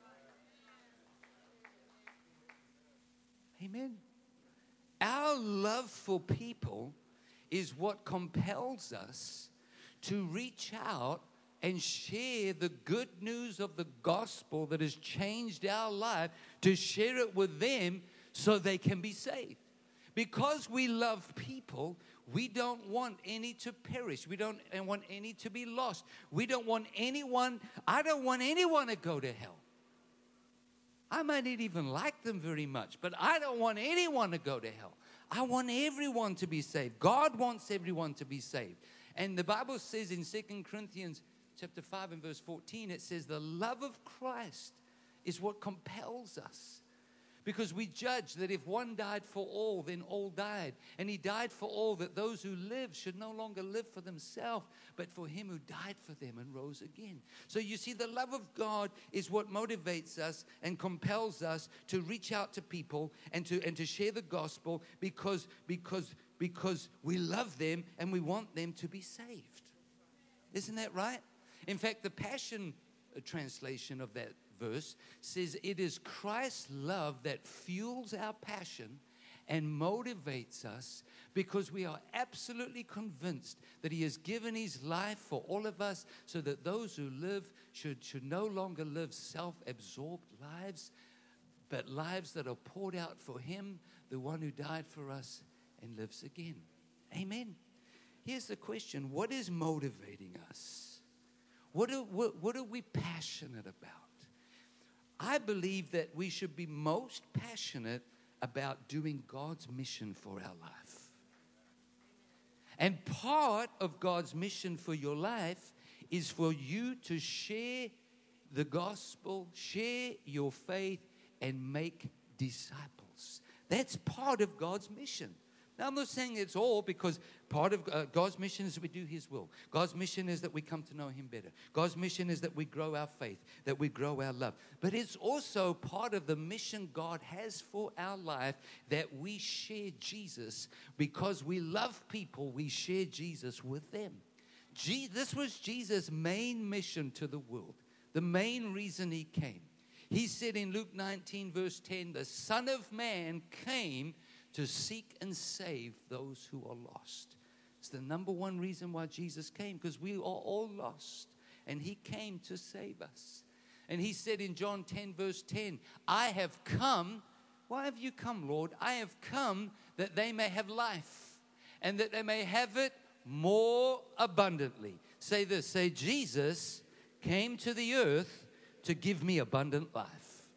Amen. Our love for people is what compels us to reach out and share the good news of the gospel that has changed our life, to share it with them so they can be saved. Because we love people, we don't want any to perish. We don't want any to be lost. We don't want anyone, I don't want anyone to go to hell. I might not even like them very much, but I don't want anyone to go to hell. I want everyone to be saved. God wants everyone to be saved. And the Bible says in Second Corinthians chapter five and verse fourteen, it says the love of Christ is what compels us. Because we judge that if one died for all, then all died. And he died for all, that those who live should no longer live for themselves, but for him who died for them and rose again. So you see, the love of God is what motivates us and compels us to reach out to people and to and to share the gospel because, because, because we love them and we want them to be saved. Isn't that right? In fact, the Passion translation of that verse says it is Christ's love that fuels our passion and motivates us because we are absolutely convinced that he has given his life for all of us so that those who live should, should no longer live self-absorbed lives, but lives that are poured out for him, the one who died for us and lives again. Amen. Here's the question. What is motivating us? What are, what, what are we passionate about? I believe that we should be most passionate about doing God's mission for our life. And part of God's mission for your life is for you to share the gospel, share your faith, and make disciples. That's part of God's mission. Now, I'm not saying it's all, because part of uh, God's mission is that we do his will. God's mission is that we come to know him better. God's mission is that we grow our faith, that we grow our love. But it's also part of the mission God has for our life that we share Jesus. Because we love people, we share Jesus with them. Je- this was Jesus' main mission to the world, the main reason he came. He said in Luke nineteen verse ten, the Son of Man came to seek and save those who are lost. It's the number one reason why Jesus came, because we are all lost, and he came to save us. And he said in John ten verse ten, I have come. Why have you come, Lord? I have come that they may have life, and that they may have it more abundantly. Say this, say, Jesus came to the earth to give me abundant life.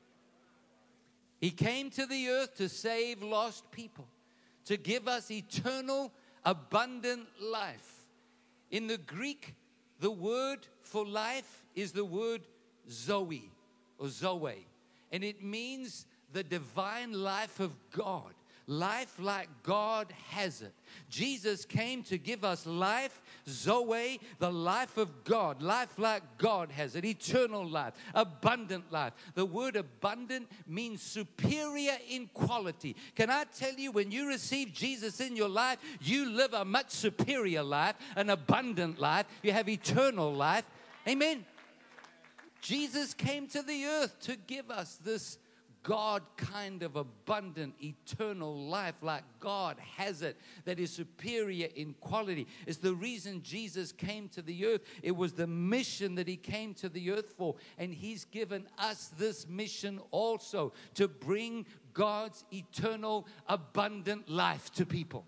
He came to the earth to save lost people, to give us eternal, abundant life. In the Greek, the word for life is the word Zoe or Zoe. And it means the divine life of God. Life like God has it. Jesus came to give us life, Zoe, the life of God. Life like God has it. Eternal life, abundant life. The word abundant means superior in quality. Can I tell you, when you receive Jesus in your life, you live a much superior life, an abundant life. You have eternal life. Amen. Jesus came to the earth to give us this God kind of abundant, eternal life like God has it, that is superior in quality. It's the reason Jesus came to the earth. It was the mission that he came to the earth for. And he's given us this mission also, to bring God's eternal, abundant life to people.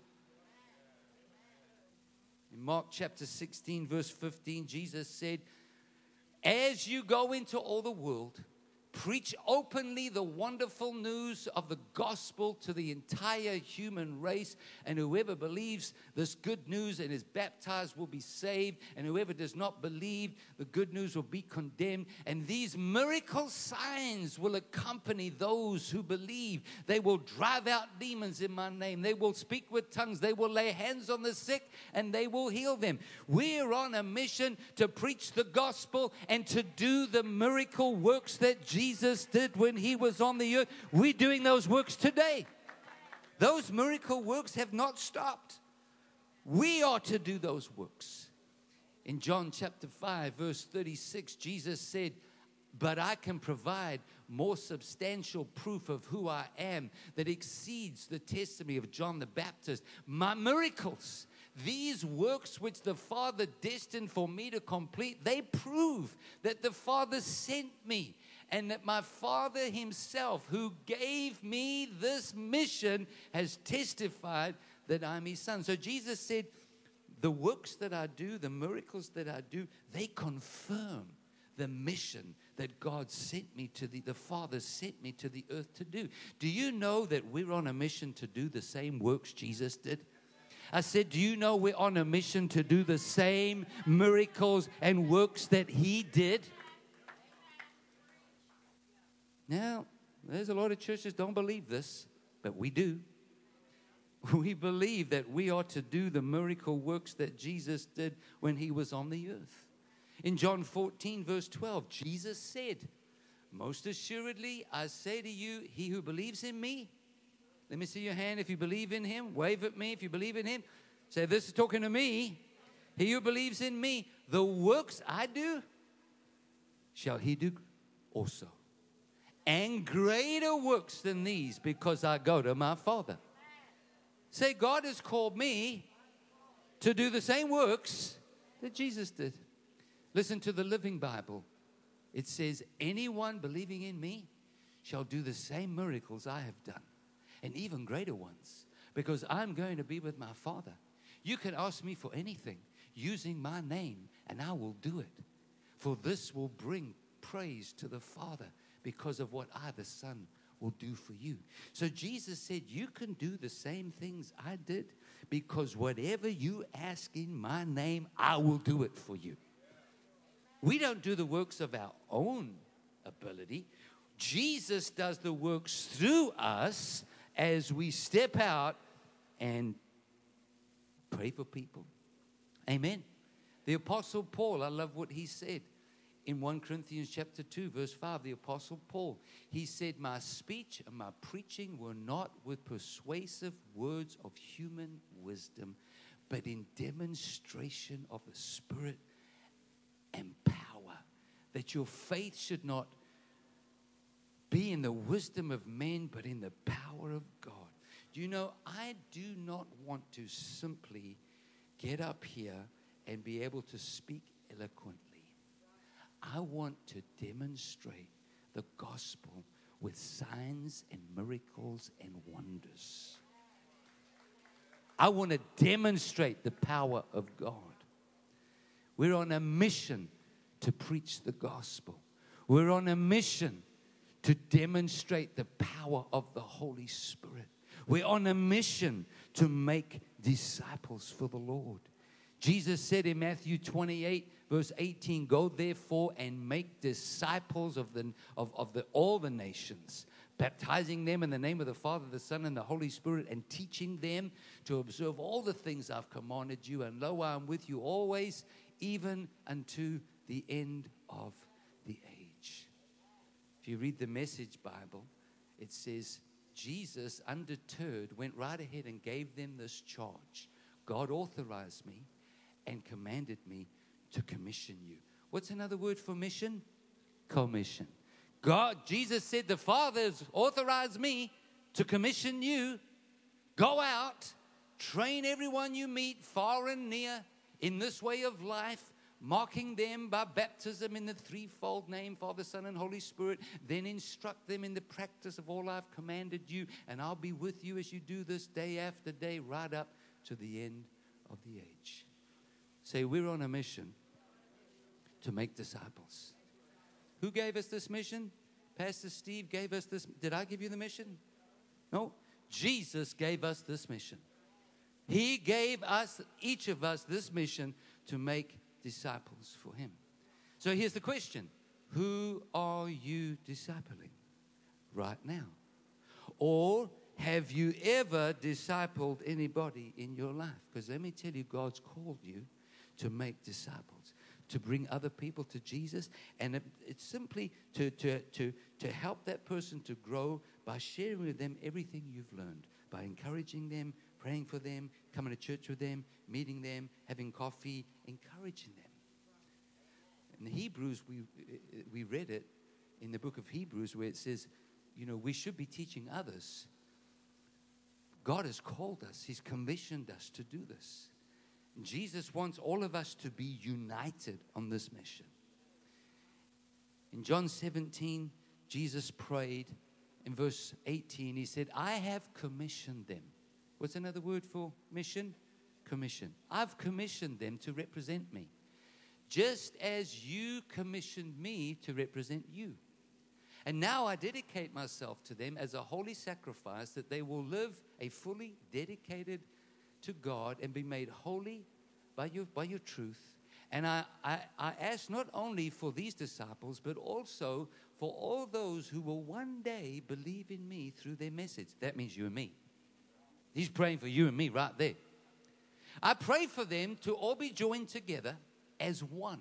In Mark chapter sixteen, verse fifteen, Jesus said, as you go into all the world, preach openly the wonderful news of the gospel to the entire human race. And whoever believes this good news and is baptized will be saved. And whoever does not believe the good news will be condemned. And these miracle signs will accompany those who believe. They will drive out demons in my name. They will speak with tongues. They will lay hands on the sick and they will heal them. We're on a mission to preach the gospel and to do the miracle works that Jesus Jesus did when he was on the earth. We're doing those works today. Those miracle works have not stopped. We are to do those works. In John chapter five, verse thirty-six, Jesus said, but I can provide more substantial proof of who I am that exceeds the testimony of John the Baptist. My miracles, these works which the Father destined for me to complete, they prove that the Father sent me. And that my Father himself, who gave me this mission, has testified that I'm his son. So Jesus said, the works that I do, the miracles that I do, they confirm the mission that God sent me to the, the Father sent me to the earth to do. Do you know that we're on a mission to do the same works Jesus did? I said, do you know we're on a mission to do the same miracles and works that he did? Now, there's a lot of churches don't believe this, but we do. We believe that we ought to do the miracle works that Jesus did when he was on the earth. In John fourteen, verse twelve, Jesus said, most assuredly, I say to you, he who believes in me, let me see your hand if you believe in him. Wave at me if you believe in him. Say, this is talking to me. He who believes in me, the works I do, shall he do also. And greater works than these, because I go to my Father. Say, God has called me to do the same works that Jesus did. Listen to the Living Bible. It says, anyone believing in me shall do the same miracles I have done, and even greater ones, because I'm going to be with my Father. You can ask me for anything using my name, and I will do it. For this will bring praise to the Father, because of what I, the Son, will do for you. So Jesus said, you can do the same things I did, because whatever you ask in my name, I will do it for you. We don't do the works of our own ability. Jesus does the works through us as we step out and pray for people. Amen. The Apostle Paul, I love what he said. In First Corinthians chapter two, verse five, the Apostle Paul, he said, my speech and my preaching were not with persuasive words of human wisdom, but in demonstration of the Spirit and power, that your faith should not be in the wisdom of men, but in the power of God. Do you know, I do not want to simply get up here and be able to speak eloquently. I want to demonstrate the gospel with signs and miracles and wonders. I want to demonstrate the power of God. We're on a mission to preach the gospel. We're on a mission to demonstrate the power of the Holy Spirit. We're on a mission to make disciples for the Lord. Jesus said in Matthew twenty-eight, verse eighteen, go therefore and make disciples of the of, of the all the nations, baptizing them in the name of the Father, the Son, and the Holy Spirit, and teaching them to observe all the things I've commanded you. And lo, I am with you always, even unto the end of the age. If you read the Message Bible, it says Jesus, undeterred, went right ahead and gave them this charge. God authorized me and commanded me to commission you. What's another word for mission? Commission. God, Jesus said, the Father has authorized me to commission you. Go out, train everyone you meet far and near in this way of life, marking them by baptism in the threefold name, Father, Son, and Holy Spirit. Then instruct them in the practice of all I've commanded you, and I'll be with you as you do this day after day, right up to the end of the age. Say, we're on a mission to make disciples. Who gave us this mission? Pastor Steve gave us this. Did I give you the mission? No. Jesus gave us this mission. He gave us, each of us, this mission to make disciples for Him. So here's the question. Who are you discipling right now? Or have you ever discipled anybody in your life? Because let me tell you, God's called you to make disciples, to bring other people to Jesus. And it, it's simply to, to, to, to help that person to grow by sharing with them everything you've learned, by encouraging them, praying for them, coming to church with them, meeting them, having coffee, encouraging them. In Hebrews, we, we read it in the book of Hebrews where it says, you know, we should be teaching others. God has called us. He's commissioned us to do this. Jesus wants all of us to be united on this mission. In John seventeen, Jesus prayed in verse eighteen. He said, I have commissioned them. What's another word for mission? Commission. I've commissioned them to represent me, just as you commissioned me to represent you. And now I dedicate myself to them as a holy sacrifice, that they will live a fully dedicated to God and be made holy by your, by your truth. And I, I, I ask not only for these disciples, but also for all those who will one day believe in me through their message. That means you and me. He's praying for you and me right there. I pray for them to all be joined together as one,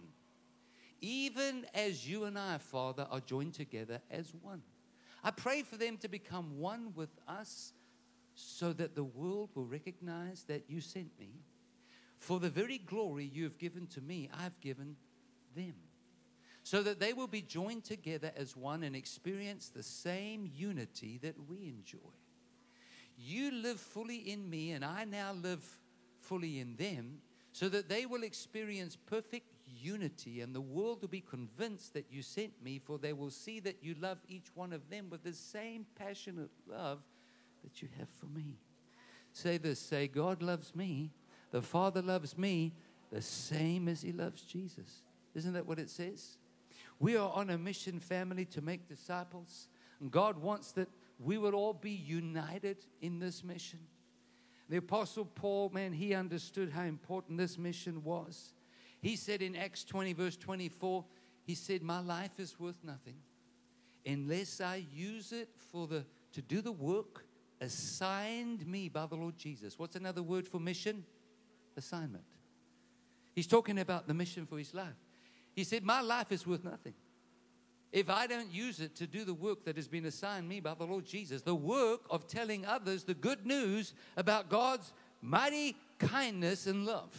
even as you and I, Father, are joined together as one. I pray for them to become one with us, so that the world will recognize that you sent me. For the very glory you have given to me, I've given them, so that they will be joined together as one and experience the same unity that we enjoy. You live fully in me, and I now live fully in them, so that they will experience perfect unity, and the world will be convinced that you sent me, for they will see that you love each one of them with the same passionate love that you have for me. Say this, say, God loves me, the Father loves me, the same as He loves Jesus. Isn't that what it says? We are on a mission, family, to make disciples. And God wants that we would all be united in this mission. The Apostle Paul, man, he understood how important this mission was. He said in Acts twenty, verse twenty-four, he said, my life is worth nothing unless I use it for the to do the work assigned me by the Lord Jesus. What's another word for mission? Assignment. He's talking about the mission for his life. He said, my life is worth nothing if I don't use it to do the work that has been assigned me by the Lord Jesus, the work of telling others the good news about God's mighty kindness and love.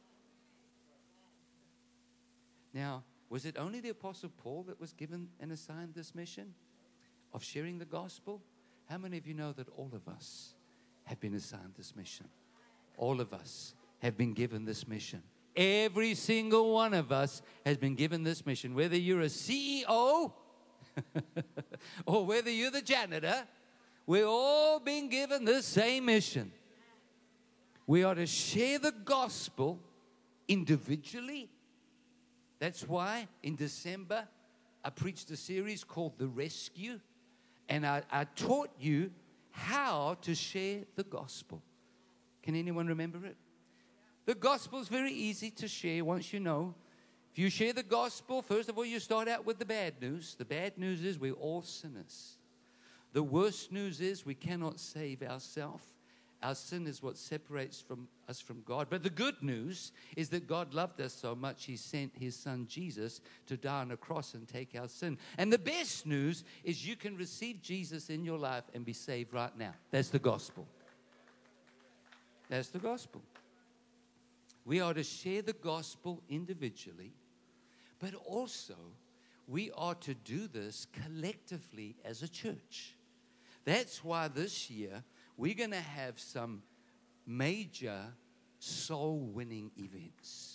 Now, was it only the Apostle Paul that was given and assigned this mission of sharing the gospel? How many of you know that all of us have been assigned this mission? All of us have been given this mission. Every single one of us has been given this mission. Whether you're a C E O or whether you're the janitor, we're all being given the same mission. We are to share the gospel individually. That's why in December I preached a series called The Rescue, and I, I taught you how to share the gospel. Can anyone remember it? The gospel is very easy to share once you know. If you share the gospel, first of all, you start out with the bad news. The bad news is we're all sinners. The worst news is we cannot save ourselves. Our sin is what separates from us from God. But the good news is that God loved us so much, He sent His Son Jesus to die on a cross and take our sin. And the best news is you can receive Jesus in your life and be saved right now. That's the gospel. That's the gospel. We are to share the gospel individually, but also we are to do this collectively as a church. That's why this year we're going to have some major soul-winning events.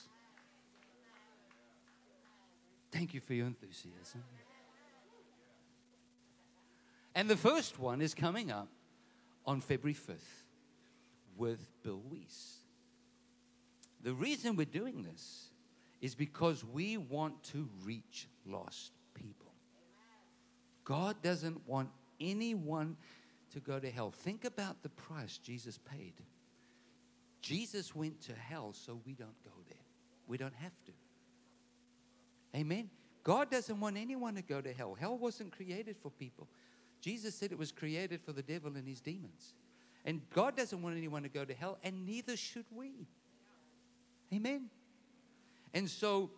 Thank you for your enthusiasm. And the first one is coming up on February fifth with Bill Weiss. The reason we're doing this is because we want to reach lost people. God doesn't want anyone to go to hell. Think about the price Jesus paid. Jesus went to hell so we don't go there. We don't have to. Amen. God doesn't want anyone to go to hell. Hell wasn't created for people. Jesus said it was created for the devil and his demons. And God doesn't want anyone to go to hell, and neither should we. Amen. And so,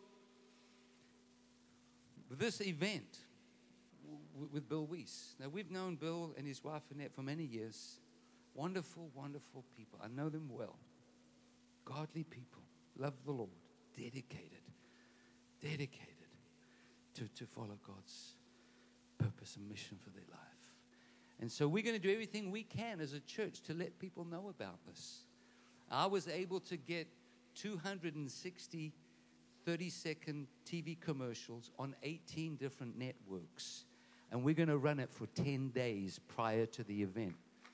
this event w- with Bill Weiss. Now, we've known Bill and his wife Annette for many years. Wonderful, wonderful people. I know them well. Godly people. Love the Lord. Dedicated. Dedicated to, to follow God's purpose and mission for their life. And so we're going to do everything we can as a church to let people know about this. I was able to get two hundred sixty thirty-second T V commercials on eighteen different networks. And we're going to run it for ten days prior to the event.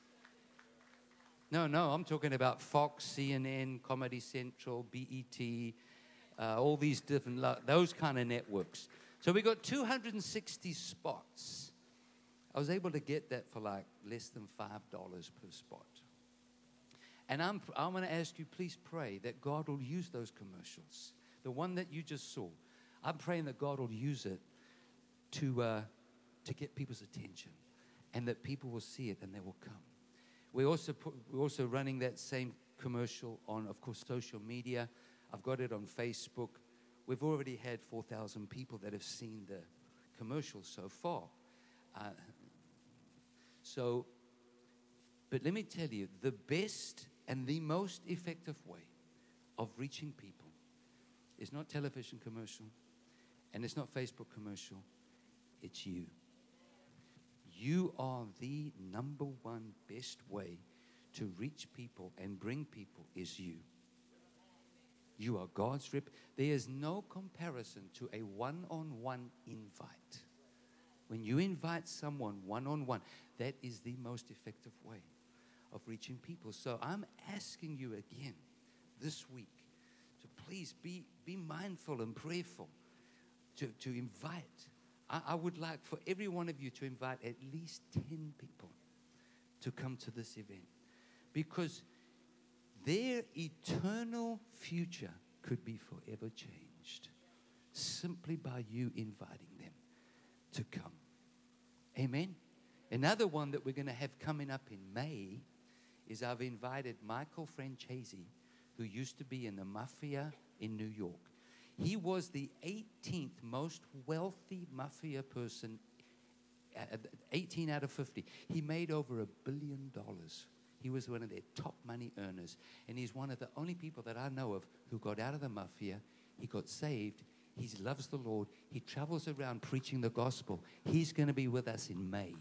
No, no, I'm talking about Fox, C N N, Comedy Central, B E T, uh, all these different, those kind of networks. So we got two hundred sixty spots. I was able to get that for like less than five dollars per spot. And I'm, I'm going to ask you, please pray that God will use those commercials. The one that you just saw. I'm praying that God will use it to, uh, to get people's attention. And that people will see it and they will come. We also put, we're also running that same commercial on, of course, social media. I've got it on Facebook. We've already had four thousand people that have seen the commercial so far. Uh, so, but let me tell you, the best and the most effective way of reaching people is not television commercial, and it's not Facebook commercial. It's you. You are the number one best way to reach people and bring people is you. You are God's rep. There is no comparison to a one-on-one invite. When you invite someone one-on-one, that is the most effective way of reaching people. So I'm asking you again this week to please be, be mindful and prayerful to, to invite. I, I would like for every one of you to invite at least ten people to come to this event. Because their eternal future could be forever changed simply by you inviting them to come. Amen. Another one that we're going to have coming up in May is I've invited Michael Francesi, who used to be in the mafia in New York. He was the eighteenth most wealthy mafia person, eighteen out of fifty. He made over a billion dollars. He was one of their top money earners. And he's one of the only people that I know of who got out of the mafia. He got saved. He loves the Lord. He travels around preaching the gospel. He's going to be with us in May.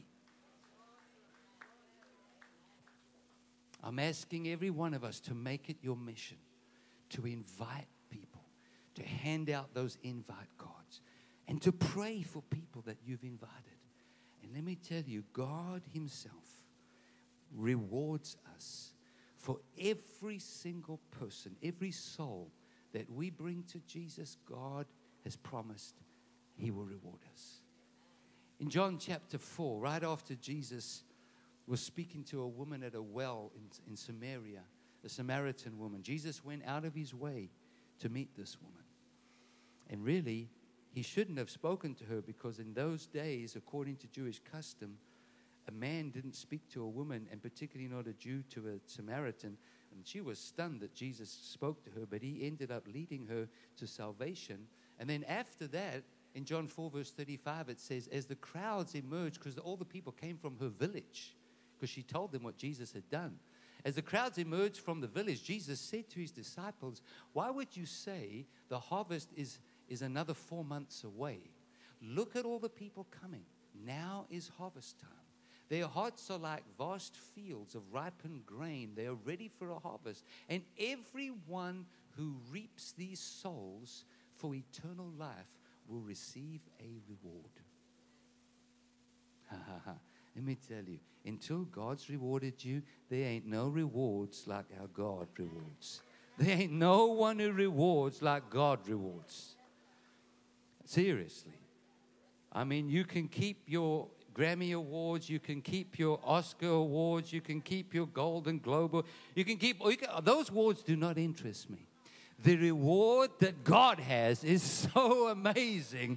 I'm asking every one of us to make it your mission to invite people, to hand out those invite cards, and to pray for people that you've invited. And let me tell you, God himself rewards us for every single person, every soul that we bring to Jesus. God has promised he will reward us. In John chapter four, right after Jesus was speaking to a woman at a well in, in Samaria, a Samaritan woman, Jesus went out of his way to meet this woman. And really, he shouldn't have spoken to her, because in those days, according to Jewish custom, a man didn't speak to a woman, and particularly not a Jew to a Samaritan. And she was stunned that Jesus spoke to her, but he ended up leading her to salvation. And then after that, in John four, verse thirty-five, it says, as the crowds emerged, because all the people came from her village, because she told them what Jesus had done. As the crowds emerged from the village, Jesus said to his disciples, why would you say the harvest is, is another four months away? look at all the people coming. Now is harvest time. Their hearts are like vast fields of ripened grain. They are ready for a harvest. And everyone who reaps these souls for eternal life will receive a reward. Ha ha ha. Let me tell you, until God's rewarded you, there ain't no rewards like our God rewards. There ain't no one who rewards like God rewards. Seriously. I mean, you can keep your Grammy Awards, you can keep your Oscar Awards, you can keep your Golden Globe, you can keep, you can, those awards do not interest me. The reward that God has is so amazing.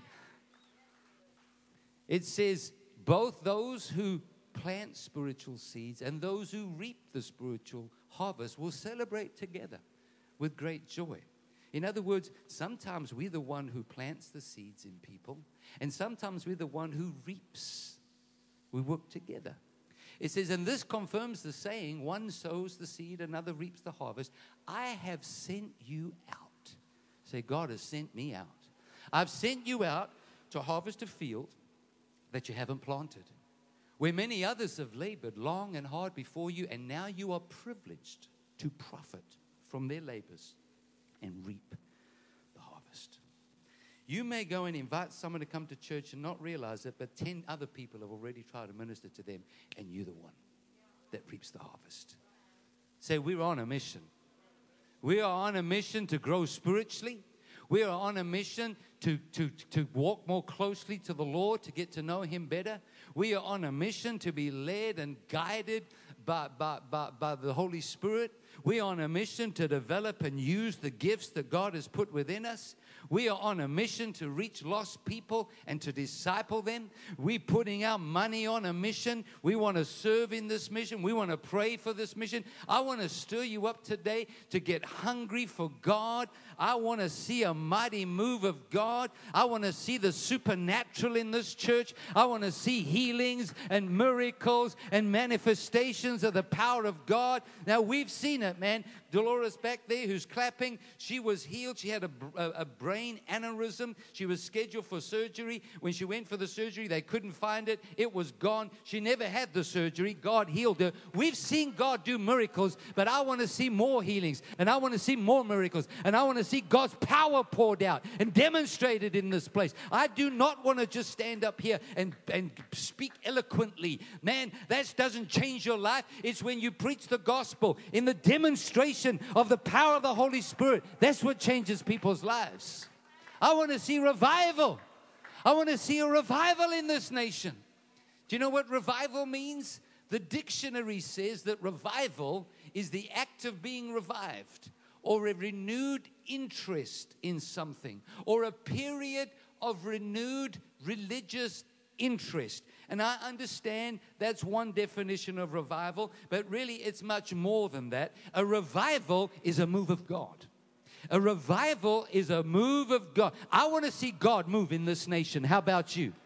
It says, both those who plant spiritual seeds and those who reap the spiritual harvest will celebrate together with great joy. In other words, sometimes we're the one who plants the seeds in people, and sometimes we're the one who reaps. We work together. It says, and this confirms the saying, one sows the seed, another reaps the harvest. I have sent you out. Say, God has sent me out. I've sent you out to harvest a field that you haven't planted, where many others have labored long and hard before you, and now you are privileged to profit from their labors and reap the harvest. You may go and invite someone to come to church and not realize it, but ten other people have already tried to minister to them, and you're the one that reaps the harvest. Say, we're on a mission. We are on a mission to grow spiritually. We are on a mission to, to, to walk more closely to the Lord, to get to know Him better. We are on a mission to be led and guided by, by, by, by the Holy Spirit. We are on a mission to develop and use the gifts that God has put within us. We are on a mission to reach lost people and to disciple them. We're putting our money on a mission. We want to serve in this mission. We want to pray for this mission. I want to stir you up today to get hungry for God. I want to see a mighty move of God. I want to see the supernatural in this church. I want to see healings and miracles and manifestations of the power of God. Now, we've seen it, man. Dolores back there who's clapping, she was healed. She had a, a, a brain aneurysm. She was scheduled for surgery. When she went for the surgery, they couldn't find it. It was gone. She never had the surgery. God healed her. We've seen God do miracles, but I want to see more healings, and I want to see more miracles, and I want to see God's power poured out and demonstrated in this place. I do not want to just stand up here and, and speak eloquently. Man, that doesn't change your life. It's when you preach the gospel in the demonstration of the power of the Holy Spirit. That's what changes people's lives. I want to see revival. I want to see a revival in this nation. Do you know what revival means? The dictionary says that revival is the act of being revived, or a renewed interest in something, or a period of renewed religious interest. And I understand that's one definition of revival, but really it's much more than that. A revival is a move of God. A revival is a move of God. I want to see God move in this nation. How about you?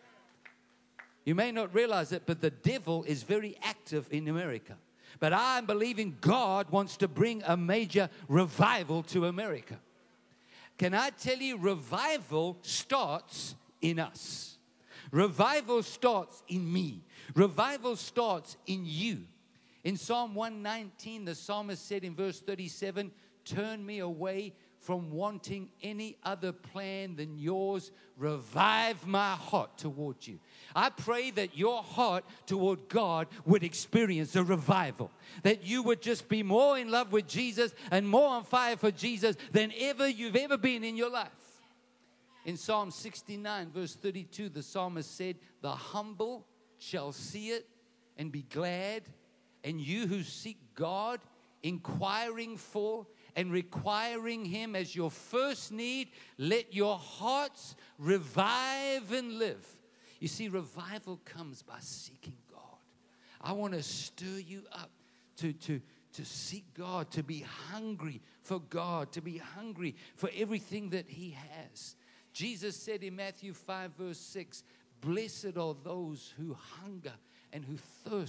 You may not realize it, but the devil is very active in America. But I'm believing God wants to bring a major revival to America. Can I tell you, revival starts in us. Revival starts in me. Revival starts in you. In Psalm one nineteen, the psalmist said in verse thirty-seven, turn me away from wanting any other plan than yours. Revive my heart toward you. I pray that your heart toward God would experience a revival. That you would just be more in love with Jesus and more on fire for Jesus than ever you've ever been in your life. In Psalm sixty-nine, verse thirty-two, the psalmist said, the humble shall see it and be glad, and you who seek God, inquiring for and requiring Him as your first need, let your hearts revive and live. You see, revival comes by seeking God. I want to stir you up to, to, to seek God, to be hungry for God, to be hungry for everything that He has. Jesus said in Matthew five, verse six, blessed are those who hunger and who thirst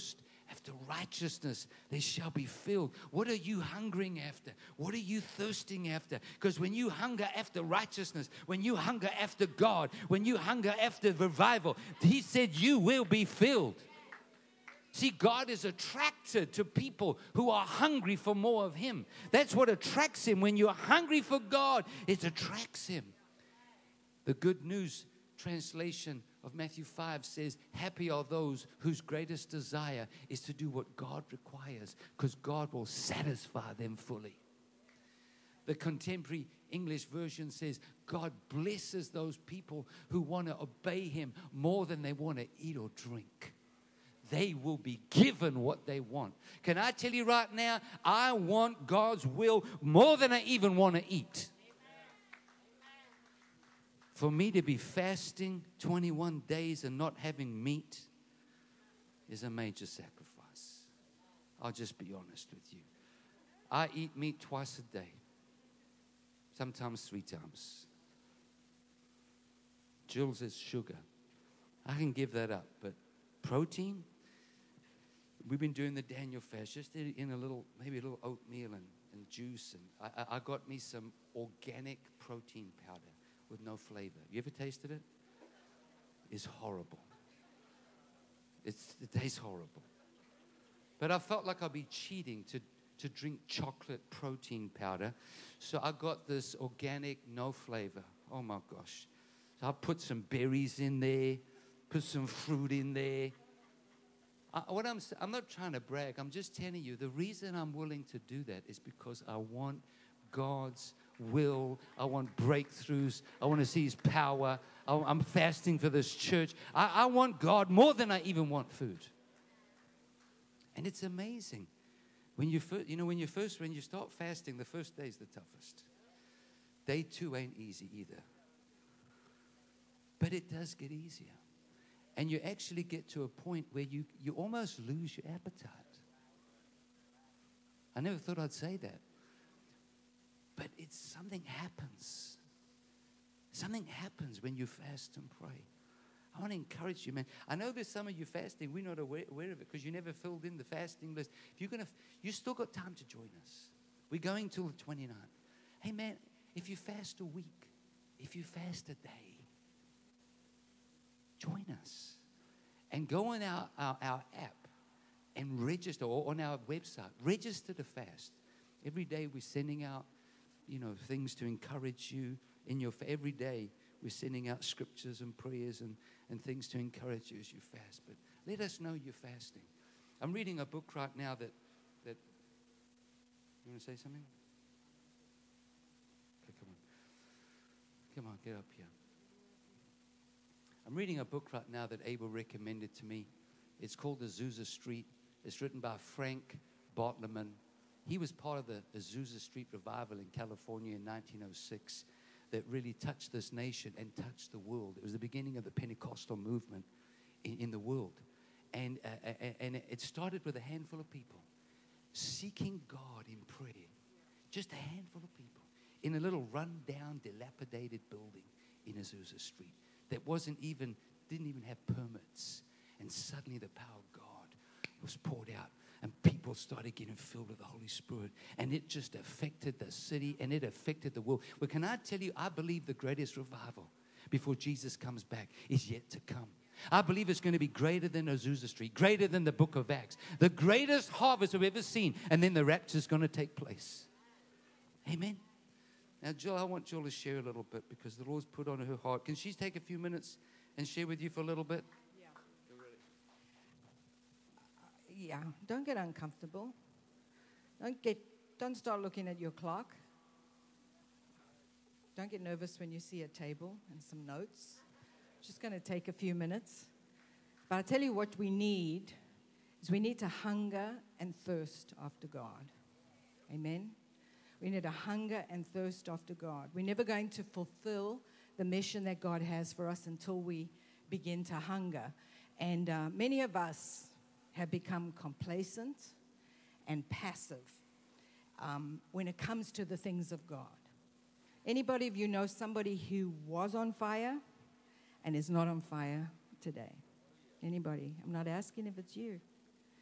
after righteousness, they shall be filled. What are you hungering after? What are you thirsting after? Because when you hunger after righteousness, when you hunger after God, when you hunger after revival, He said you will be filled. See, God is attracted to people who are hungry for more of Him. That's what attracts Him. When you're hungry for God, it attracts Him. The Good News translation of Matthew five says, happy are those whose greatest desire is to do what God requires, because God will satisfy them fully. The Contemporary English version says, God blesses those people who want to obey Him more than they want to eat or drink. They will be given what they want. Can I tell you right now, I want God's will more than I even want to eat. For me to be fasting twenty-one days and not having meat is a major sacrifice. I'll just be honest with you. I eat meat twice a day, sometimes three times. Jill says sugar. I can give that up, but protein, we've been doing the Daniel fast, just in a little, maybe a little oatmeal and, and juice. And I, I got me some organic protein powder with no flavor. You ever tasted it? It's horrible. It's, it tastes horrible. But I felt like I'd be cheating to, to drink chocolate protein powder. So I got this organic, no flavor. Oh my gosh. So I put some berries in there, put some fruit in there. I, what I'm, I'm not trying to brag. I'm just telling you, the reason I'm willing to do that is because I want God's will. I want breakthroughs. I want to see His power. I, I'm fasting for this church. I, I want God more than I even want food. And it's amazing. When you first, you know, when you first, when you start fasting, the first day is the toughest. Day two ain't easy either. But it does get easier. And you actually get to a point where you, you almost lose your appetite. I never thought I'd say that. But it's something happens. Something happens when you fast and pray. I want to encourage you, man. I know there's some of you fasting. We're not aware, aware of it because you never filled in the fasting list. If you're gonna, you still got time to join us. We're going till the twenty-ninth. Hey, man, if you fast a week, if you fast a day, join us. And go on our, our, our app and register, or on our website, register to fast. Every day we're sending out, you know, things to encourage you in your, every day we're sending out scriptures and prayers and, and things to encourage you as you fast. But let us know you're fasting. I'm reading a book right now that, that, you want to say something? Okay, come on. Come on, get up here. I'm reading a book right now that Abel recommended to me. It's called Azusa Street. It's written by Frank Bartleman. He was part of the Azusa Street revival in California in nineteen oh six that really touched this nation and touched the world. It was the beginning of the Pentecostal movement in, in the world. And, uh, and it started with a handful of people seeking God in prayer. Just a handful of people in a little run-down, dilapidated building in Azusa Street that wasn't even, didn't even have permits. And suddenly the power of God was poured out. And people started getting filled with the Holy Spirit. And it just affected the city and it affected the world. Well, can I tell you, I believe the greatest revival before Jesus comes back is yet to come. I believe it's going to be greater than Azusa Street, greater than the book of Acts. The greatest harvest I've ever seen. And then the rapture is going to take place. Amen. Now, Jill, I want Jill to share a little bit because the Lord's put on her heart. Can she take a few minutes and share with you for a little bit? Yeah, don't get uncomfortable. Don't get, don't start looking at your clock. Don't get nervous when you see a table and some notes. It's just going to take a few minutes. But I tell you what we need is we need to hunger and thirst after God. Amen? We need to hunger and thirst after God. We're never going to fulfill the mission that God has for us until we begin to hunger. And uh, many of us have become complacent and passive um, when it comes to the things of God. Anybody of you know somebody who was on fire and is not on fire today? Anybody? I'm not asking if it's you.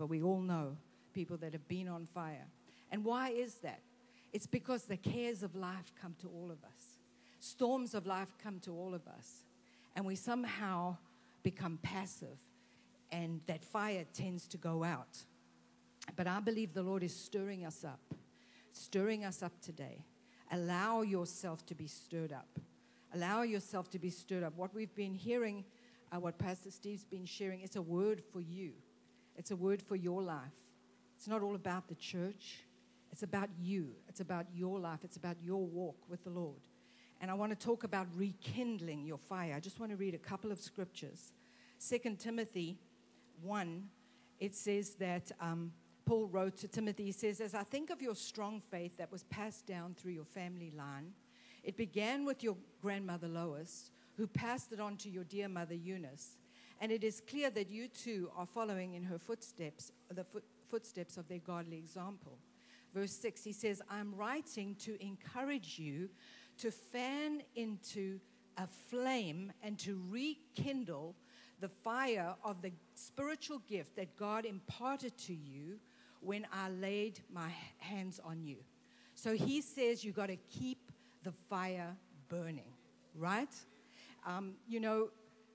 but we all know people that have been on fire. And why is that? It's because the cares of life come to all of us. Storms of life come to all of us. And we somehow become passive, and that fire tends to go out. But I believe the Lord is stirring us up, stirring us up today. Allow yourself to be stirred up. Allow yourself to be stirred up. What we've been hearing, uh, what Pastor Steve's been sharing, it's a word for you. It's a word for your life. It's not all about the church. It's about you. It's about your life. It's about your walk with the Lord. And I want to talk about rekindling your fire. I just want to read a couple of scriptures. Second Timothy one, it says that um, Paul wrote to Timothy, he says, as I think of your strong faith that was passed down through your family line, it began with your grandmother Lois, who passed it on to your dear mother Eunice. And it is clear that you too are following in her footsteps, the foot, footsteps of their godly example. Verse six, he says, I'm writing to encourage you to fan into a flame and to rekindle the fire of the spiritual gift that God imparted to you when I laid my hands on you. So he says you got to keep the fire burning, right? Um, you know,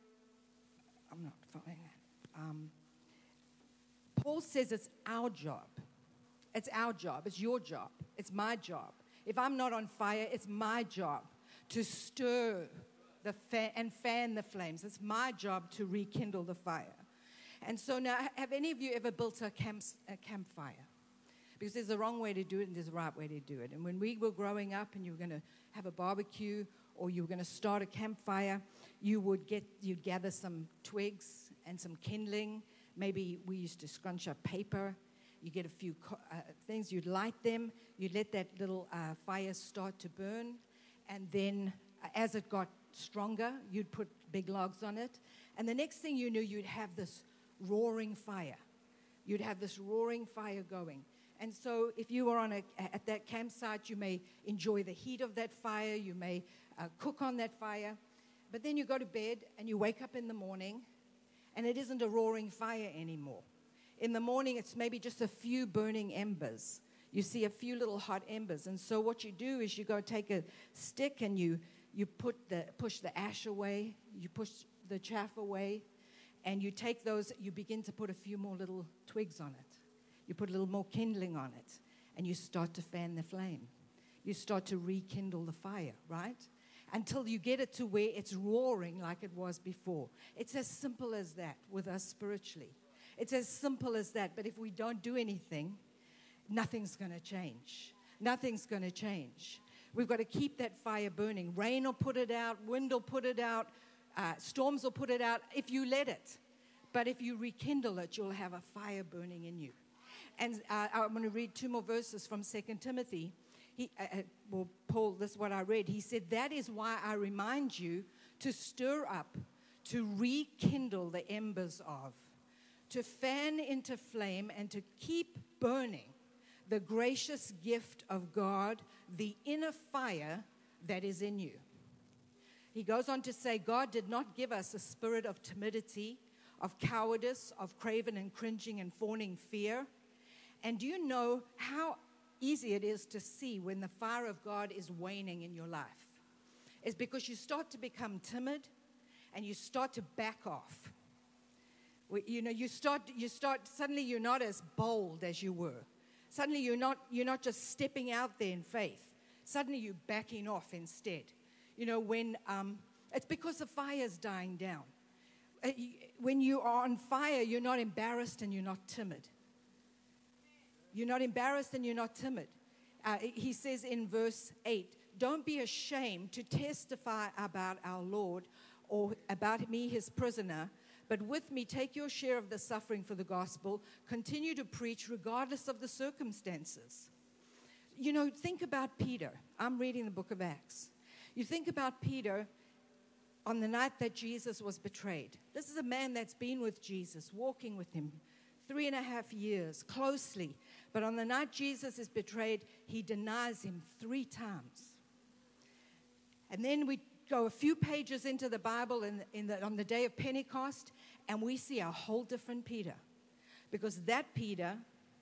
I'm not following that. Um, Paul says it's our job. It's our job. It's your job. It's my job. If I'm not on fire, it's my job to stir the fa- and fan the flames. It's my job to rekindle the fire. And so now, have any of you ever built a, camp, a campfire? Because there's a wrong way to do it and there's a right way to do it. And when we were growing up and you were going to have a barbecue or you were going to start a campfire, you would get, you'd gather some twigs and some kindling. Maybe we used to scrunch up paper. You get a few co- uh, things, you'd light them, you'd let that little uh, fire start to burn, and then uh, as it got stronger, you'd put big logs on it, and the next thing you knew, you'd have this roaring fire. You'd have this roaring fire going. And so if you were on a, at that campsite, you may enjoy the heat of that fire, you may uh, cook on that fire, but then you go to bed and you wake up in the morning, and it isn't a roaring fire anymore. In the morning, it's maybe just a few burning embers. You see a few little hot embers. And so what you do is you go take a stick and you, you put the, push the ash away, you push the chaff away, and you take those, you begin to put a few more little twigs on it. You put a little more kindling on it, and you start to fan the flame. You start to rekindle the fire, right? Until you get it to where it's roaring like it was before. It's as simple as that with us spiritually. It's as simple as that. But if we don't do anything, nothing's going to change. Nothing's going to change. We've got to keep that fire burning. Rain will put it out. Wind will put it out. Uh, storms will put it out if you let it. But if you rekindle it, you'll have a fire burning in you. And uh, I'm going to read two more verses from Second Timothy. He, uh, well, Paul, this is what I read. He said, that is why I remind you to stir up, to rekindle the embers of, to fan into flame and to keep burning the gracious gift of God, the inner fire that is in you. He goes on to say, God did not give us a spirit of timidity, of cowardice, of craven and cringing and fawning fear. And do you know how easy it is to see when the fire of God is waning in your life? It's because you start to become timid and you start to back off. You know, you start, you start, suddenly you're not as bold as you were. Suddenly you're not, you're not just stepping out there in faith. Suddenly you're backing off instead. You know, when, um, it's because the fire's dying down. Uh, you, when you are on fire, you're not embarrassed and you're not timid. You're not embarrassed and you're not timid. Uh, he says in verse eight, don't be ashamed to testify about our Lord or about me, his prisoner, but with me, take your share of the suffering for the gospel. Continue to preach regardless of the circumstances. You know, think about Peter. I'm reading the book of Acts. You think about Peter on the night that Jesus was betrayed. This is a man that's been with Jesus, walking with him three and a half years, closely. But on the night Jesus is betrayed, he denies him three times. And then we go a few pages into the Bible in, in the, on the day of Pentecost, and we see a whole different Peter. Because that Peter,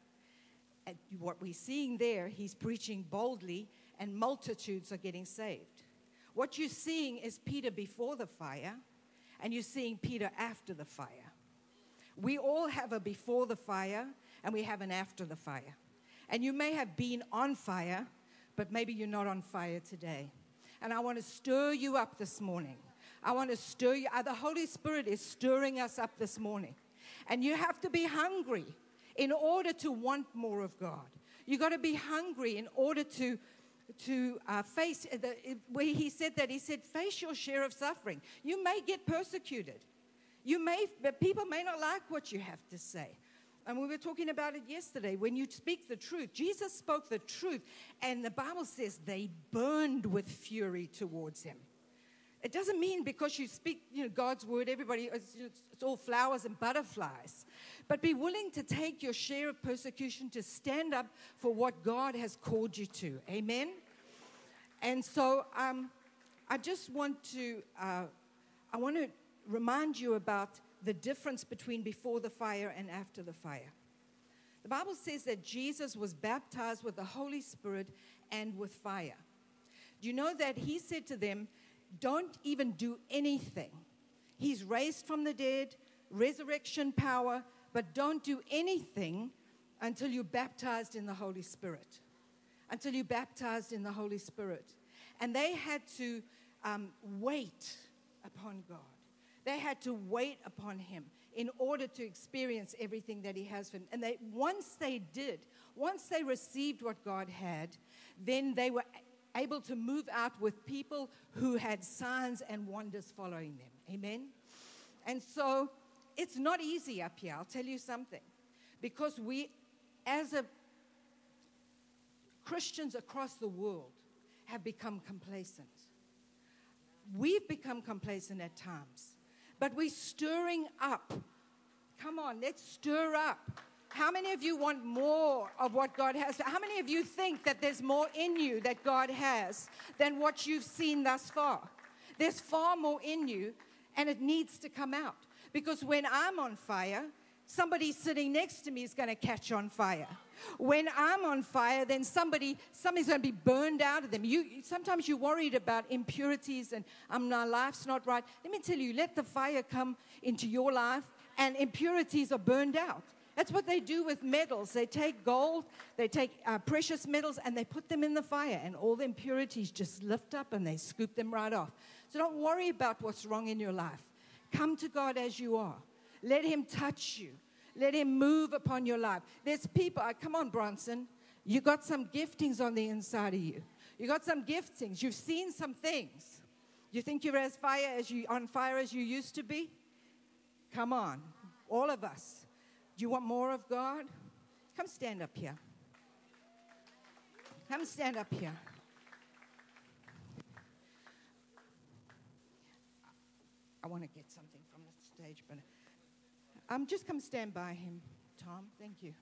at what we're seeing there, he's preaching boldly and multitudes are getting saved. What you're seeing is Peter before the fire, and you're seeing Peter after the fire. We all have a before the fire, and we have an after the fire. And you may have been on fire, but maybe you're not on fire today. And I want to stir you up this morning. I want to stir you. The Holy Spirit is stirring us up this morning. And you have to be hungry in order to want more of God. You got to be hungry in order to to uh, face, the, where he said that, he said, face your share of suffering. You may get persecuted. You may, but people may not like what you have to say. And we were talking about it yesterday. When you speak the truth, Jesus spoke the truth, and the Bible says they burned with fury towards him. It doesn't mean because you speak, you know, God's word, everybody, it's, it's all flowers and butterflies. But be willing to take your share of persecution, to stand up for what God has called you to. Amen? And so um, I just want to, uh, I want to remind you about the difference between before the fire and after the fire. The Bible says that Jesus was baptized with the Holy Spirit and with fire. Do you know that he said to them, don't even do anything. He's raised from the dead, resurrection power, but don't do anything until you're baptized in the Holy Spirit. Until you're baptized in the Holy Spirit. And they had to um, wait upon God. They had to wait upon him in order to experience everything that he has for them. And they, once they did, once they received what God had, then they were able to move out with people who had signs and wonders following them. Amen? And so it's not easy up here, I'll tell you something. Because we, as a Christians across the world, have become complacent. We've become complacent at times. But we're stirring up. Come on, let's stir up. How many of you want more of what God has? How many of you think that there's more in you that God has than what you've seen thus far? There's far more in you, and it needs to come out. Because when I'm on fire, somebody sitting next to me is going to catch on fire. When I'm on fire, then somebody, somebody's going to be burned out of them. You, sometimes you're worried about impurities and um, my life's not right. Let me tell you, let the fire come into your life, and impurities are burned out. That's what they do with metals. They take gold, they take uh, precious metals, and they put them in the fire, and all the impurities just lift up and they scoop them right off. So don't worry about what's wrong in your life. Come to God as you are. Let him touch you. Let him move upon your life. There's people, uh, come on, Bronson. You got some giftings on the inside of you. You got some giftings. You've seen some things. You think you're as fire as you on fire as you used to be? Come on, all of us. Do you want more of God? Come stand up here. Come stand up here. I want to get something from the stage, but um, just come stand by him, Tom. Thank you.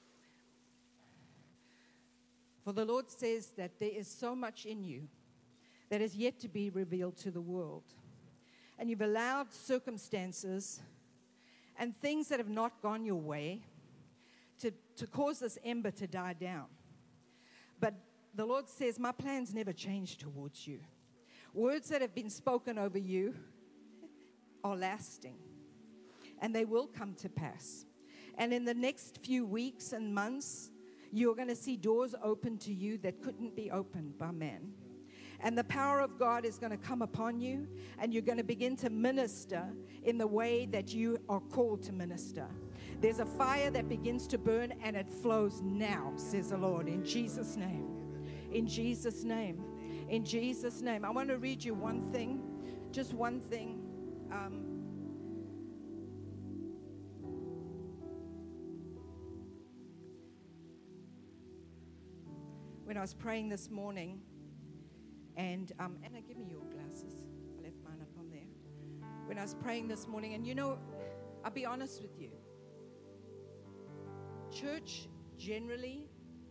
For the Lord says that there is so much in you that is yet to be revealed to the world. And you've allowed circumstances and things that have not gone your way to, to cause this ember to die down. But the Lord says, my plans never change towards you. Words that have been spoken over you are lasting, and they will come to pass. And in the next few weeks and months, you're going to see doors open to you that couldn't be opened by man. And the power of God is going to come upon you, and you're going to begin to minister in the way that you are called to minister. There's a fire that begins to burn, and it flows now, says the Lord, in Jesus' name. In Jesus' name. In Jesus' name. I want to read you one thing, just one thing. Um, when I was praying this morning, And um, Anna, give me your glasses. I left mine up on there. When I was praying this morning, and you know, I'll be honest with you. Church, generally,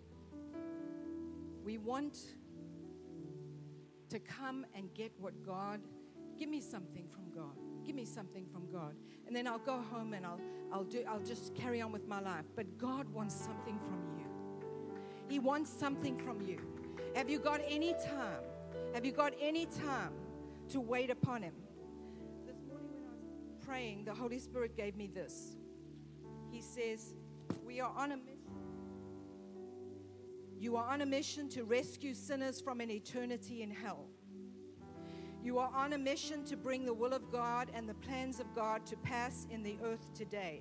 we want to come and get what God, give me something from God. give me something from God. And then I'll go home and I'll, I'll, do, I'll just carry on with my life. But God wants something from you. He wants something from you. Have you got any time? Have you got any time to wait upon Him? This morning when I was praying, the Holy Spirit gave me this. He says, we are on a mission. You are on a mission to rescue sinners from an eternity in hell. You are on a mission to bring the will of God and the plans of God to pass in the earth today.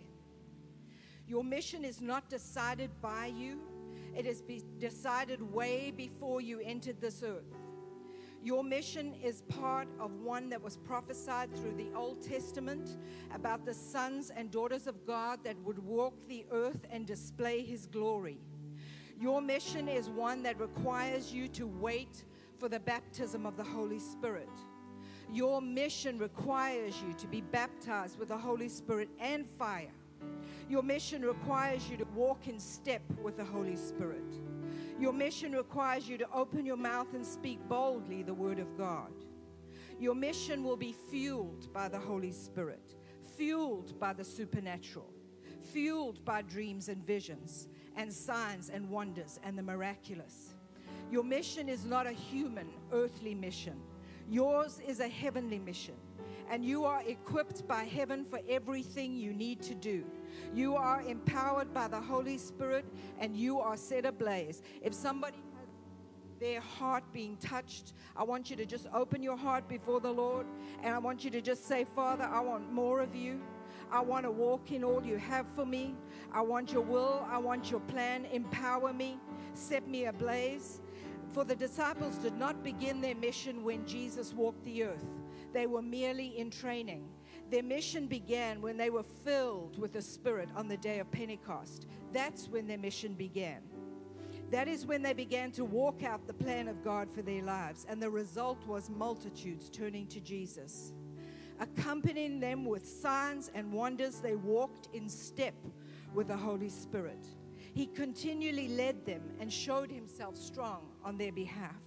Your mission is not decided by you. It is be decided way before you entered this earth. Your mission is part of one that was prophesied through the Old Testament about the sons and daughters of God that would walk the earth and display His glory. Your mission is one that requires you to wait for the baptism of the Holy Spirit. Your mission requires you to be baptized with the Holy Spirit and fire. Your mission requires you to walk in step with the Holy Spirit. Your mission requires you to open your mouth and speak boldly the word of God. Your mission will be fueled by the Holy Spirit, fueled by the supernatural, fueled by dreams and visions and signs and wonders and the miraculous. Your mission is not a human, earthly mission. Yours is a heavenly mission, and you are equipped by heaven for everything you need to do. You are empowered by the Holy Spirit, and you are set ablaze. If somebody has their heart being touched, I want you to just open your heart before the Lord, and I want you to just say, Father, I want more of you. I want to walk in all you have for me. I want your will. I want your plan. Empower me. Set me ablaze. For the disciples did not begin their mission when Jesus walked the earth. They were merely in training. Their mission began when they were filled with the Spirit on the day of Pentecost. That's when their mission began. That is when they began to walk out the plan of God for their lives. And the result was multitudes turning to Jesus. Accompanying them with signs and wonders, they walked in step with the Holy Spirit. He continually led them and showed Himself strong on their behalf.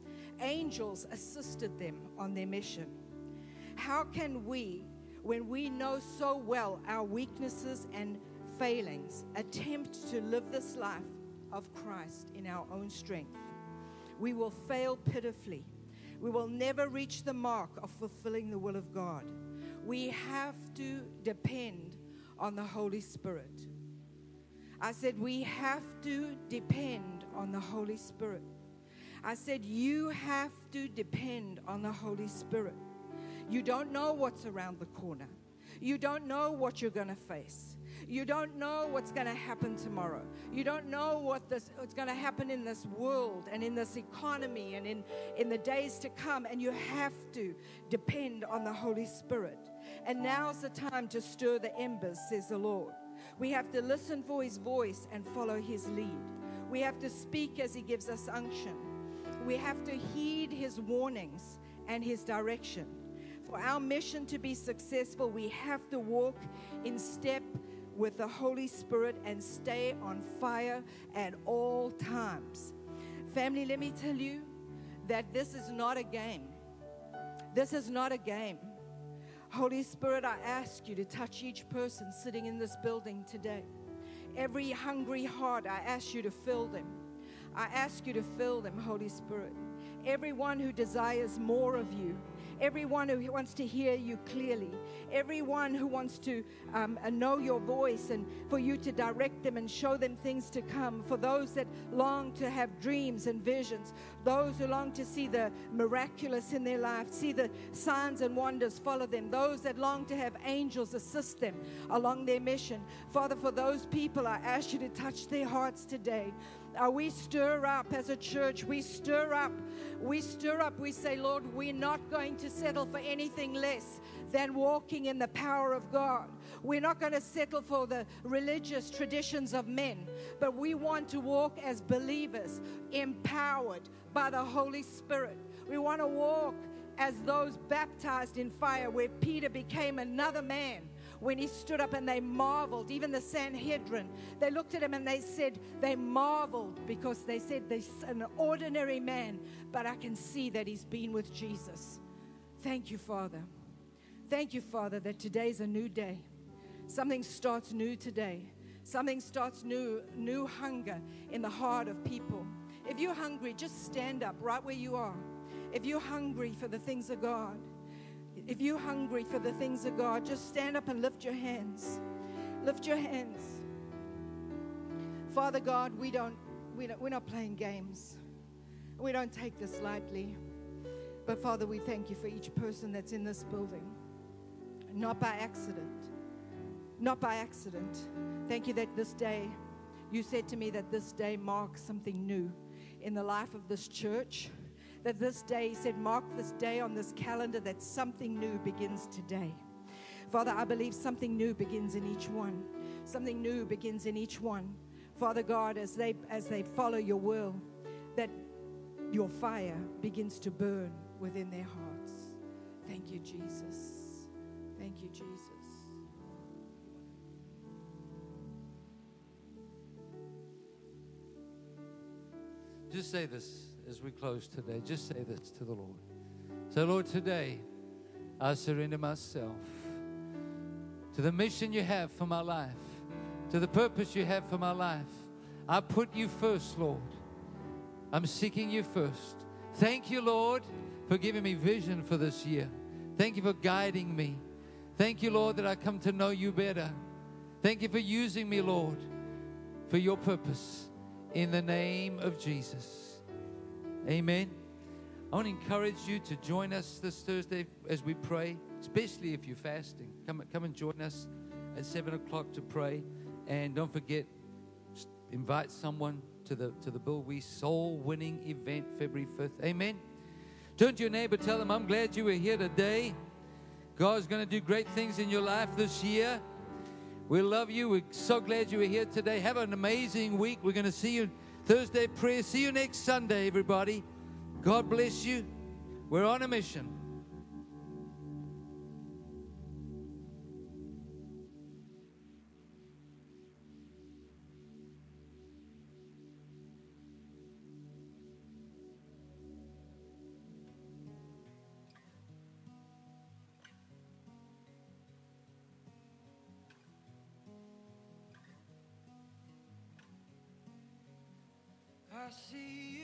Angels assisted them on their mission. How can we, when we know so well our weaknesses and failings, attempt to live this life of Christ in our own strength? We will fail pitifully. We will never reach the mark of fulfilling the will of God. We have to depend on the Holy Spirit. I said, we have to depend on the Holy Spirit. I said, you have to depend on the Holy Spirit. You don't know what's around the corner. You don't know what you're going to face. You don't know what's going to happen tomorrow. You don't know what this, what's going to happen in this world and in this economy and in, in the days to come. And you have to depend on the Holy Spirit. And now's the time to stir the embers, says the Lord. We have to listen for His voice and follow His lead. We have to speak as He gives us unction. We have to heed His warnings and His direction. For our mission to be successful, we have to walk in step with the Holy Spirit and stay on fire at all times. Family, let me tell you that this is not a game. This is not a game. Holy Spirit, I ask you to touch each person sitting in this building today. Every hungry heart, I ask you to fill them. I ask you to fill them, Holy Spirit. Everyone who desires more of you, everyone who wants to hear you clearly, everyone who wants to um, know your voice and for you to direct them and show them things to come, for those that long to have dreams and visions, those who long to see the miraculous in their life, see the signs and wonders follow them, those that long to have angels assist them along their mission. Father, for those people, I ask you to touch their hearts today. Uh, we stir up as a church. We stir up. We stir up. We say, Lord, we're not going to settle for anything less than walking in the power of God. We're not going to settle for the religious traditions of men, but we want to walk as believers, empowered by the Holy Spirit. We want to walk as those baptized in fire, where Peter became another man. When he stood up and they marveled, even the Sanhedrin, they looked at him and they said, they marveled because they said, this an ordinary man, but I can see that he's been with Jesus. Thank you, Father. Thank you, Father, that today's a new day. Something starts new today. Something starts new, new hunger in the heart of people. If you're hungry, just stand up right where you are. If you're hungry for the things of God, if you're hungry for the things of God, just stand up and lift your hands. Lift your hands. Father God, we don't, we don't, we're not playing games. We don't take this lightly. But Father, we thank you for each person that's in this building. Not by accident. Not by accident. Thank you that this day, you said to me that this day marks something new in the life of this church. That this day, he said, mark this day on this calendar, that something new begins today. Father, I believe something new begins in each one. Something new begins in each one. Father God, as they as they follow your will, that your fire begins to burn within their hearts. Thank you, Jesus. Thank you, Jesus. Just say this as we close today. Just say this to the Lord. So, Lord, today I surrender myself to the mission you have for my life, to the purpose you have for my life. I put you first, Lord. I'm seeking you first. Thank you, Lord, for giving me vision for this year. Thank you for guiding me. Thank you, Lord, that I come to know you better. Thank you for using me, Lord, for your purpose. In the name of Jesus. Amen. I want to encourage you to join us this Thursday as we pray, especially if you're fasting. Come, come and join us at seven o'clock to pray. And don't forget, invite someone to the to the Bill Weiss Soul Winning Event February fifth. Amen. Turn to your neighbor, tell them, I'm glad you were here today. God's going to do great things in your life this year. We love you. We're so glad you were here today. Have an amazing week. We're going to see you Thursday prayer. See you next Sunday, everybody. God bless you. We're on a mission. I see